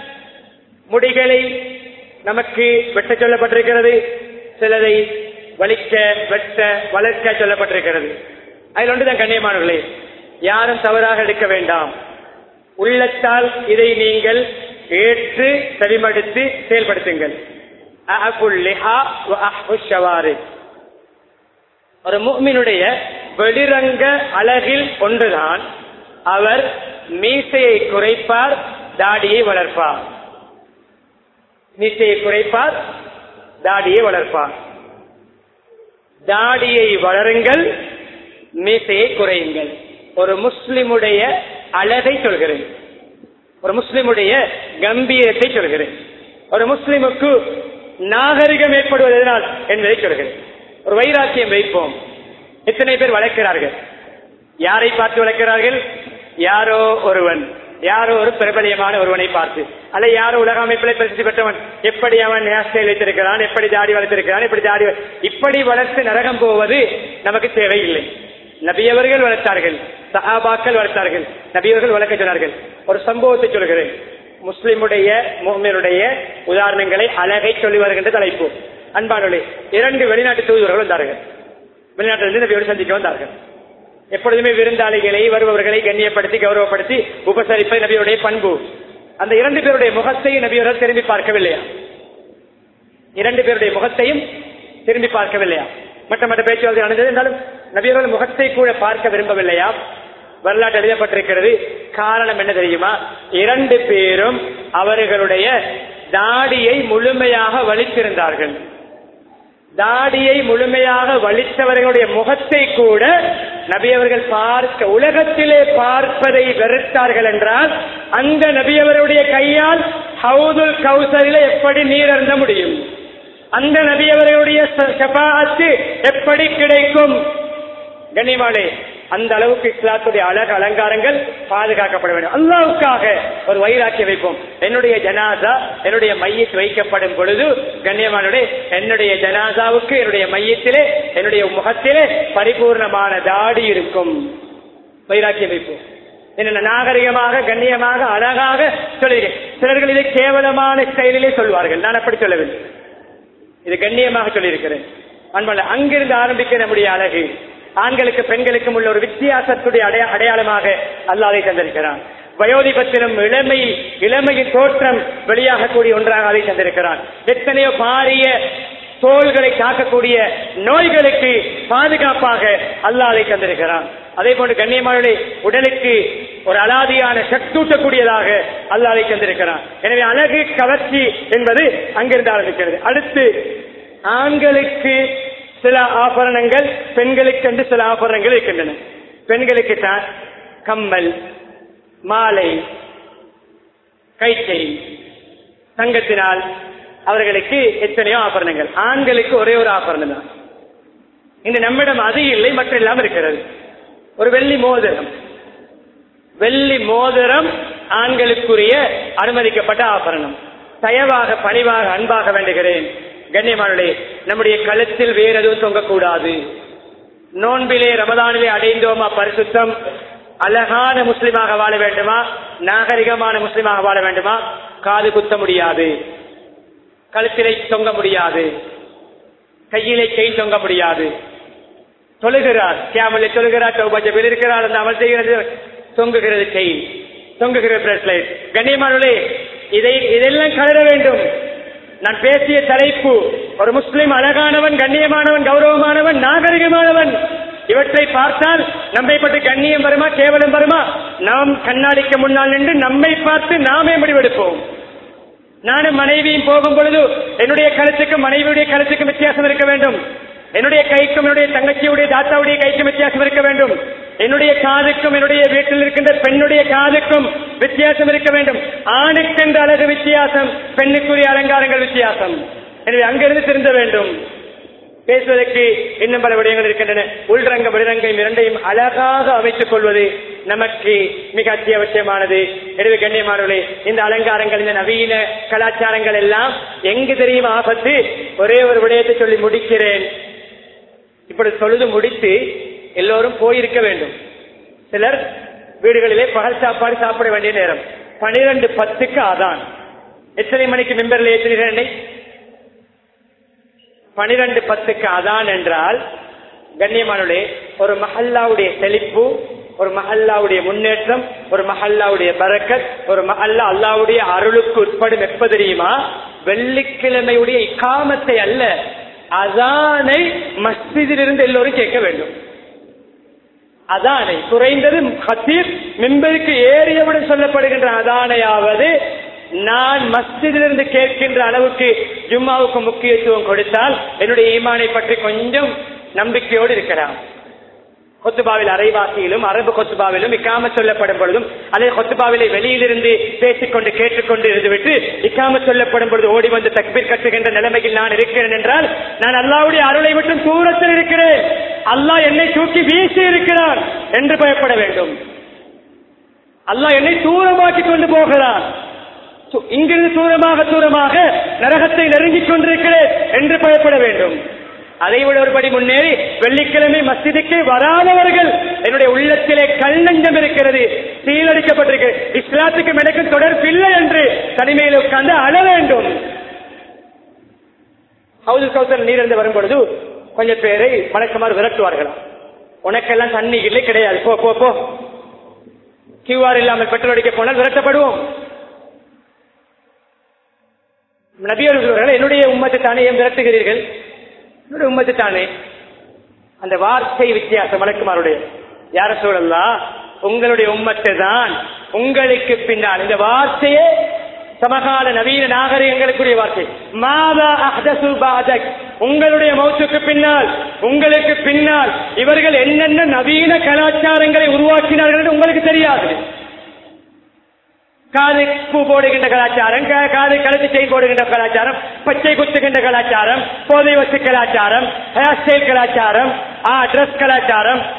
S1: முடிகளை நமக்கு வெட்ட சொல்லப்பட்டிருக்கிறது, சிலதை வலிக்க, வெட்ட, வளர்க்க சொல்லப்பட்டிருக்கிறது. அதில் ஒன்றுதான் கண்ணியமானவர்களே, யாரும் தவறாக எடுக்க வேண்டாம். உள்ளத்தால் இதை நீங்கள் ஏற்று செவிமடுத்து செயல்படுத்துங்கள். ஒரு முஃமினுடைய வெளிரங்க அழகில் ஒன்றுதான் அவர் மீசையை குறைப்பார், தாடியை வளர்ப்பார். மீசையை குறைப்பார், தாடியை வளர்ப்பார். தாடியை வளருங்கள், மீசையை குறையுங்கள். ஒரு முஸ்லிமுடைய அழகை சொல்கிறேன், ஒரு முஸ்லிமுடைய கம்பீரத்தை சொல்கிறேன், ஒரு முஸ்லிமுக்கு நாகரிகம் ஏற்படுவதனால் என்பதை சொல்கிறேன். ஒரு வைராக்கியம் வைப்போம். எத்தனை பேர் வளர்க்கிறார்கள்? யாரை பார்த்து வளர்க்கிறார்கள்? யாரோ ஒருவன், யாரோ ஒரு பிரபலியமான ஒருவனை பார்த்து, அல்ல யாரோ உலக அமைப்பில் பிரசித்தி பெற்றவன், எப்படி அவன் ஹேர் ஸ்டைல் வைத்திருக்கிறான், எப்படி தாடி வளர்த்திருக்கிறான், எப்படி தாடி இப்படி வளர்த்து நரகம் போவது நமக்கு தேவையில்லை. நபியவர்கள் வளர்த்தார்கள், சஹாபாக்கள் வளர்த்தார்கள், நபியவர்கள் வளர்க்க சொன்னார்கள். ஒரு சம்பவத்தை சொல்கிறேன். முஸ்லிமுடைய முஃமினுடைய உதாரணங்களை அழகை சொல்லி வருகின்ற தலைப்பு. அன்பானவர்களே, இரண்டு வெளிநாட்டு தூதுவர்கள் வந்தார்கள். வெளிநாட்டிலிருந்து நபியோடு சந்திக்க வந்தார்கள். எப்பொழுதுமே விருந்தாளிகளை, வருபவர்களை கண்ணியப்படுத்தி கௌரவப்படுத்தி உபசரிப்பது நபியுடைய பண்பு. அந்த இரண்டு பேருடைய முகத்தையும் நபியவர்கள் திரும்பி பார்க்கவில்லையா? இரண்டு பேருடைய முகத்தையும் திரும்பி பார்க்கவில்லையா? மற்ற மற்ற பேச்சுவார்த்தை நடந்தது என்றாலும் நபியவர்கள் முகத்தை கூட பார்க்க விரும்பவில்லையா? வரலாற்று எழுதப்பட்டிருக்கிறது. காரணம் என்ன தெரியுமா? இரண்டு பேரும் அவர்களுடைய தாடியை முழுமையாக வலித்திருந்தார்கள். தாடியை முழுமையாக வலித்தவர்களுடைய முகத்தை கூட நபியவர்கள் பார்க்க, உலகத்திலே பார்ப்பதை வெறுத்தார்கள் என்றால் அந்த நபியவருடைய கையால் ஹவுதுல் கௌசரிலே எப்படி நீர் அருந்த முடியும்? அந்த நபியவர்களுடைய ஷஃபாஅத் எப்படி கிடைக்கும்? கண்ணியமானே, அந்த அளவுக்கு இஸ்லாத்துடைய அழகு அலங்காரங்கள் பாதுகாக்கப்பட வேண்டும். அல்லாஹ்வுக்காக ஒரு வைராக்கியம் வைப்போம். என்னுடைய ஜனாசா, என்னுடைய மையத் வைக்கப்படும் பொழுது கண்ணியமானே, என்னுடைய ஜனாசாவுக்கு, என்னுடைய மையத்திலே, என்னுடைய முகத்திலே பரிபூர்ணமான தாடி இருக்கும். வைராக்கியம் வைப்போம். என்ன நாகரிகமாக கண்ணியமாக அழகாக சொல்லுகிறேன். சிலர்கள் இதை கேவலமான ஸ்டைலிலே சொல்வார்கள். நான் அப்படி சொல்லவில்லை, இது கண்ணியமாக சொல்லியிருக்கிறேன். அன்பல்ல, அங்கிருந்து ஆரம்பிக்க நம்முடைய அழகு ஆண்களுக்கு பெண்களுக்கும் உள்ள ஒரு வித்தியாசத்துடைய அடைய அடையாளமாக அல்லாஹ் அதை தந்திருக்கிறான். வயோதிபத்திலும் இளமை இளமையின் தோற்றம் வெளியாகக்கூடிய ஒன்றாக அதை தந்திருக்கிறான். எத்தனையோ பாரிய தோள்களை காக்கக்கூடிய நோய்களுக்கு பாதுகாப்பாக அல்லாஹ் அதை தந்திருக்கிறான். அதே போன்று கண்ணியமான உடலுக்கு ஒரு அலாதியான சக்தூட்டக்கூடியதாக அல்லாஹ் அதை தந்திருக்கிறான். எனவே அழகு கவர்ச்சி என்பது அங்கிருந்து ஆரம்பிக்கிறது. அடுத்து ஆண்களுக்கு சில ஆபரணங்கள், பெண்களுக்கு என்று சில ஆபரணங்கள் இருக்கின்றன. பெண்களுக்கு தான் கம்மல், மாலை, கைச்சை, தங்கத்தினால் அவர்களுக்கு எத்தனையோ ஆபரணங்கள். ஆண்களுக்கு ஒரே ஒரு ஆபரணம் தான். இந்த நம்மிடம் அது இல்லை, மற்ற எல்லாம் இருக்கிறது. ஒரு வெள்ளி மோதிரம், வெள்ளி மோதிரம் ஆண்களுக்குரிய அனுமதிக்கப்பட்ட ஆபரணம். தயவாக பணிவாக அன்பாக வேண்டுகிறேன் கண்ணியமானே, நம்முடைய கழுத்தில் வேற எதுவும் தொங்கக்கூடாது. நோன்பிலே ரமதானிலே அடைந்தோமா பரிசுத்தம், அழகான முஸ்லிமாக வாழ வேண்டுமா, நாகரிகமான முஸ்லிமாக வாழ வேண்டுமா, காது குத்த முடியாது, கழுத்திலே தொங்க முடியாது, கையிலே செயின் தொங்க முடியாது. தொழுகிறார், கியாமலே தொழுகிறார், தௌபஜபில் இருக்கிறார், அந்த அமல் செய்கிறது, தொங்குகிறது செயின், தொங்குகிறது பிரஸ்லைட். கண்ணியமானே, இதை இதெல்லாம் கலர வேண்டும். நான் பேசிய தலைப்பு, ஒரு முஸ்லிம் அழகானவன், கண்ணியமானவன், கௌரவமானவன், நாகரிகமானவன். இவற்றை பார்த்தால் நம்மை பற்றி கண்ணியம் வருமா, கேவலம் வருமா? நாம் கண்ணாடிக்கு முன்னால் நின்று நம்மை பார்த்து நாமே முடிவெடுப்போம். நானும் மனைவியும் போகும் பொழுது என்னுடைய கழுத்துக்கும் மனைவியுடைய கழுத்துக்கும் வித்தியாசம் இருக்க வேண்டும். என்னுடைய கைக்கும் என்னுடைய தங்கச்சியுடைய தாத்தாவுடைய கைக்கும் வித்தியாசம் இருக்க வேண்டும். என்னுடைய காதுக்கும் என்னுடைய வீட்டில் இருக்கின்ற பெண்ணுடைய காதுக்கும் வித்தியாசம் இருக்க வேண்டும். ஆணுக்கென்ற அழகு வித்தியாசம், பெண்ணுக்குரிய அலங்காரங்கள் வித்தியாசம். எனவே அங்கிருந்து திருந்த வேண்டும். பேசுவதற்கு இன்னும் பல விடயங்கள் இருக்கின்றன. உள்ரங்க வெளிரங்கம் இரண்டையும் அழகாக அமைத்துக் கொள்வது நமக்கு மிக அத்தியாவசியமானது. எனவே கண்ணியமானவர்களே, இந்த அலங்காரங்கள், இந்த நவீன கலாச்சாரங்கள் எல்லாம் எங்கு தெரியும் ஆபத்து? ஒரே ஒரு விடயத்தை சொல்லி முடிக்கிறேன். இப்படி தொழுது முடித்து எல்லோரும் போயிருக்க வேண்டும். சிலர் வீடுகளிலே பகல் சாப்பாடு சாப்பிட வேண்டிய நேரம் பனிரெண்டு பத்துக்கு அதான். எத்தனை மணிக்கு மெம்பரில் ஏற்றினீர்கள்? பனிரெண்டு பத்துக்கு அதான் என்றால் கண்ணியமானவர்களே, ஒரு மஹல்லாவுடைய செழிப்பு, ஒரு மஹல்லாவுடைய முன்னேற்றம், ஒரு மஹல்லாவுடைய பரக்கத், ஒரு மஹல்லா அல்லாவுடைய அருளுக்கு உட்படும் எப்ப தெரியுமா? வெள்ளிக்கிழமையுடைய இக்காமத்தை அல்ல, அதானை மஸ்ஜிதில் இருந்து எல்லோரும் கேட்க வேண்டும். அதானை குறைந்தது ஹத்தீப் மிம்பருக்கு ஏறியவுடன் சொல்லப்படுகின்ற அதானையாவது நான் மஸ்ஜிதிலிருந்து கேட்கின்ற அளவுக்கு ஜும்மாவுக்கு முக்கியத்துவம் கொடுத்தால் என்னுடைய ஈமானை பற்றி கொஞ்சம் நம்பிக்கையோடு இருக்கலாம். கொத்துபாவில் அரைவாசியிலும் அரபு கொத்துபாவிலும் இக்காம சொல்லப்படும் பொழுதும் அதே கொத்துபாவிலே வெளியிலிருந்து பேசிக்கொண்டு கேட்டுக்கொண்டு இருந்துவிட்டு இக்காம சொல்லப்படும் பொழுது ஓடி வந்து தக்பீர் கட்டுகின்ற நிலைமையில் நான் இருக்கிறேன் என்றால் நான் அல்லாஹ்வுடைய அருளை விட்டு தூரத்தில் இருக்கிறேன், அல்லாஹ் என்னை தூக்கி வீசி இருக்கிறான் என்று பயப்பட வேண்டும். அல்லாஹ் என்னை தூரமாக்கி கொண்டு போகிறான், இங்கிருந்து தூரமாக தூரமாக நரகத்தை நெருங்கிக் கொண்டிருக்கிறேன் என்று பயப்பட வேண்டும். அதை விட ஒருபடி முன்னேறி வெள்ளிக்கிழமை மஸ்ஜிதுக்கு வராதவர்கள் என்னுடைய உள்ளத்திலே கல்நெஞ்சம் இருக்கிறது, சீலடிக்கப்பட்டிருக்கு, இஸ்லாத்துக்கு எனக்கு தொடர்பில்லை என்று தனிமையில் உட்கார்ந்து அழ வேண்டும். ஹவுஸ் கவுசல் நீரிருந்து வரும் பொழுது கொஞ்சம் பேரை வழக்கமாக விரட்டுவார்களாம். உனக்கெல்லாம் தண்ணி இல்லை, கிடையாது, போ போ போ. கியூஆர் இல்லாமல் பெட்ரோல் அடிக்க போனால் விரட்டப்படுவோம். நபியவர்கள் என்னுடைய உம்மத்தை தானே ஏன் விரட்டுகிறீர்கள்? என்னுடைய உம்மத்தை தானே. அந்த வார்த்தை வித்தியாசம் வழக்குமாருடைய. யார சொல்லலாம், உங்களுடைய உம்மத்தை தான், உங்களுக்கு பின்னால். இந்த வார்த்தையே சமகால நவீன நாகரிகங்களுக்குரிய வார்த்தை. மாதா அஹ்தஸு பஅதக், உங்களுடைய மௌத்துக்கு பின்னால், உங்களுக்கு பின்னால் இவர்கள் என்னென்ன நவீன கலாச்சாரங்களை உருவாக்கினார்கள் என்று உங்களுக்கு தெரியாது. காது பூ போடுகின்ற கலாச்சாரம், காது கழுத்து செயின் போடுகின்ற கலாச்சாரம், பச்சை குத்துகின்ற கலாச்சாரம், போதை வச்சு கலாச்சாரம், ஹேர் ஸ்டைல் கலாச்சாரம், ட்ரெஸ் கலாச்சாரம்,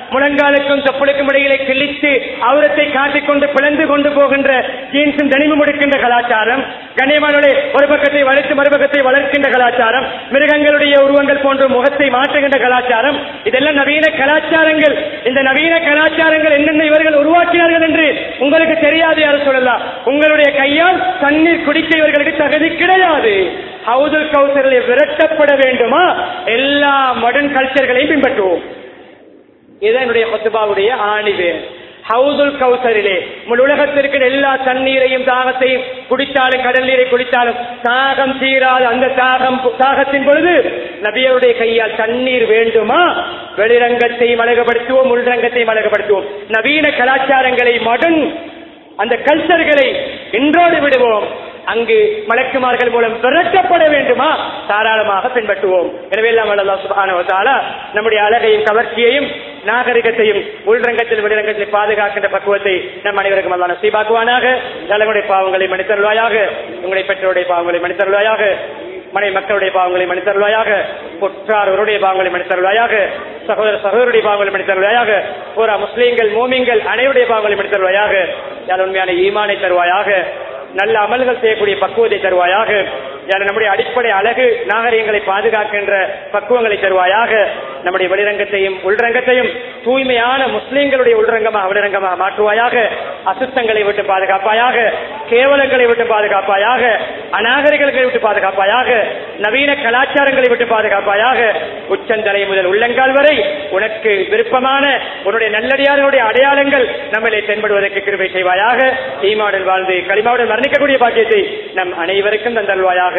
S1: முழங்காலுக்கும் தொப்புளுக்கும் இடையிலே கிழித்து அவரத்தை காட்டிக்கொண்டு பிளந்து கொண்டு போகின்ற ஜீன்ஸும் தனிமும் எடுக்கின்ற கலாச்சாரம், கண்ணியமானவர்களே ஒரு பக்கத்தை வளைத்து மறுபக்கத்தை வளர்க்கின்ற கலாச்சாரம், மிருகங்களுடைய உருவங்கள் போன்ற முகத்தை மாற்றுகின்ற கலாச்சாரம், இதெல்லாம் நவீன கலாச்சாரங்கள். இந்த நவீன கலாச்சாரங்கள் என்னென்ன இவர்கள் உருவாக்கினார்கள் என்று உங்களுக்கு தெரியாது. யாரும் சொல்லலாம், உங்களுடைய கையால் தண்ணீர் குடிக்க இவர்களுக்கு தகுதி கிடையாது. ஹவுதுல் கௌசரில் விரட்டப்பட வேண்டுமா? எல்லா மாடர்ன் கல்ச்சர்களையும் பின்பற்றுவோம். இதுதான் என்னுடைய குத்பாவுடைய ஆணிவேர். ஹவுதுல் கௌசரிலே முழு உலகத்திற்கு எல்லா தண்ணீரையும் தாகத்தையும் குடித்தாலும் கடல் நீரை குடித்தாலும் தாகம் தீராது. அந்த தாகம் தாகத்தின் பொழுது நபியருடைய கையால் தண்ணீர் வேண்டுமா? வெளிரங்கத்தையும் அழகுபடுத்துவோம், உள்ரங்கத்தையும் அழகுபடுத்துவோம். நவீன கலாச்சாரங்களை மாடர்ன் அந்த கல்ச்சர்களை இன்றோடு விடுவோம். அங்கு மலக்குமார்கள் மூலம் விரட்டப்பட வேண்டுமா? தாராளமாக பின்பற்றுவோம். எனவே எல்லாம் அல்லாஹ் சுப்ஹானஹு வ தஆலா நம்முடைய அழகையும் கவர்ச்சியையும் நாகரிகத்தையும் உள்ரங்கத்தில் வெளிரங்கத்தில் பாதுகாக்கின்ற பக்குவத்தை நம் அனைவருக்கும் அல்லாஹ் நசீபாக்குவானாக. நம்முடைய பாவங்களை மன்னித்தருள்வாயாக, உங்களுடைய பெற்றோருடைய பாவங்களை மன்னித்தருள்வாயாக, மனை மக்களுடைய பாவங்களை மன்னித்தருள்வாயாக, புற்றாரோருடைய பாவங்களை மன்னித்தருள்வாயாக, சகோதர சகோதரருடைய பாவங்களை மன்னித்தருள்வாயாக, ஒரு முஸ்லீம்கள் மோமின்கள் அனைவருடைய பாவங்களை மன்னித்தருள்வாயாக. யார் உண்மையான ஈமானை தருவாயாக, நல்ல அமல்கள் செய்யக்கூடிய பக்குவத்தை தருவாயாக. நம்முடைய அடிப்படை அழகு நாகரிகங்களை பாதுகாக்கின்ற பக்குவங்களை தருவாயாக. நம்முடைய வெளிரங்கத்தையும் உள்ரங்கத்தையும் தூய்மையான முஸ்லீம்களுடைய உள்ரங்கமாக வெளிரங்கமாக மாற்றுவாயாக. அசுத்தங்களை விட்டு பாதுகாப்பாயாக, கேவலங்களை விட்டு பாதுகாப்பாயாக, அநாகரிகங்களை விட்டு பாதுகாப்பாயாக, நவீன கலாச்சாரங்களை விட்டு பாதுகாப்பாயாக. உச்சந்தலை முதல் உள்ளங்கால் வரை உனக்கு விருப்பமான உன்னுடைய நல்லடியார்களுடைய அடையாளங்கள் நம்மளை தென்படுவதற்கு கிருபை செய்வாயாக. ஈமாவுடன் வாழ்ந்து களிமாவுடன் மரணிக்கக்கூடிய பாக்கியத்தை நம் அனைவருக்கும் தந்தருள்வாயாக.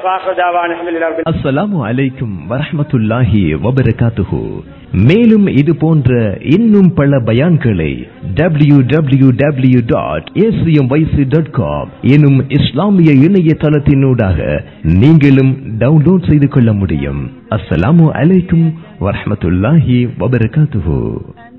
S2: அஸ்ஸலாமு அலைக்கும் வரஹ்மத்துல்லாஹி வபரகாத்துஹு. மேலும் இது போன்ற இன்னும் பல பயான்களை W W W dot A C M Y C dot com எனும் இஸ்லாமிய இணையதளத்தினூடாக நீங்களும் டவுன்லோட் செய்து கொள்ள முடியும். அஸ்ஸலாமு அலைக்கும் வரஹ்மத்துல்லாஹி வபரகாத்துஹு.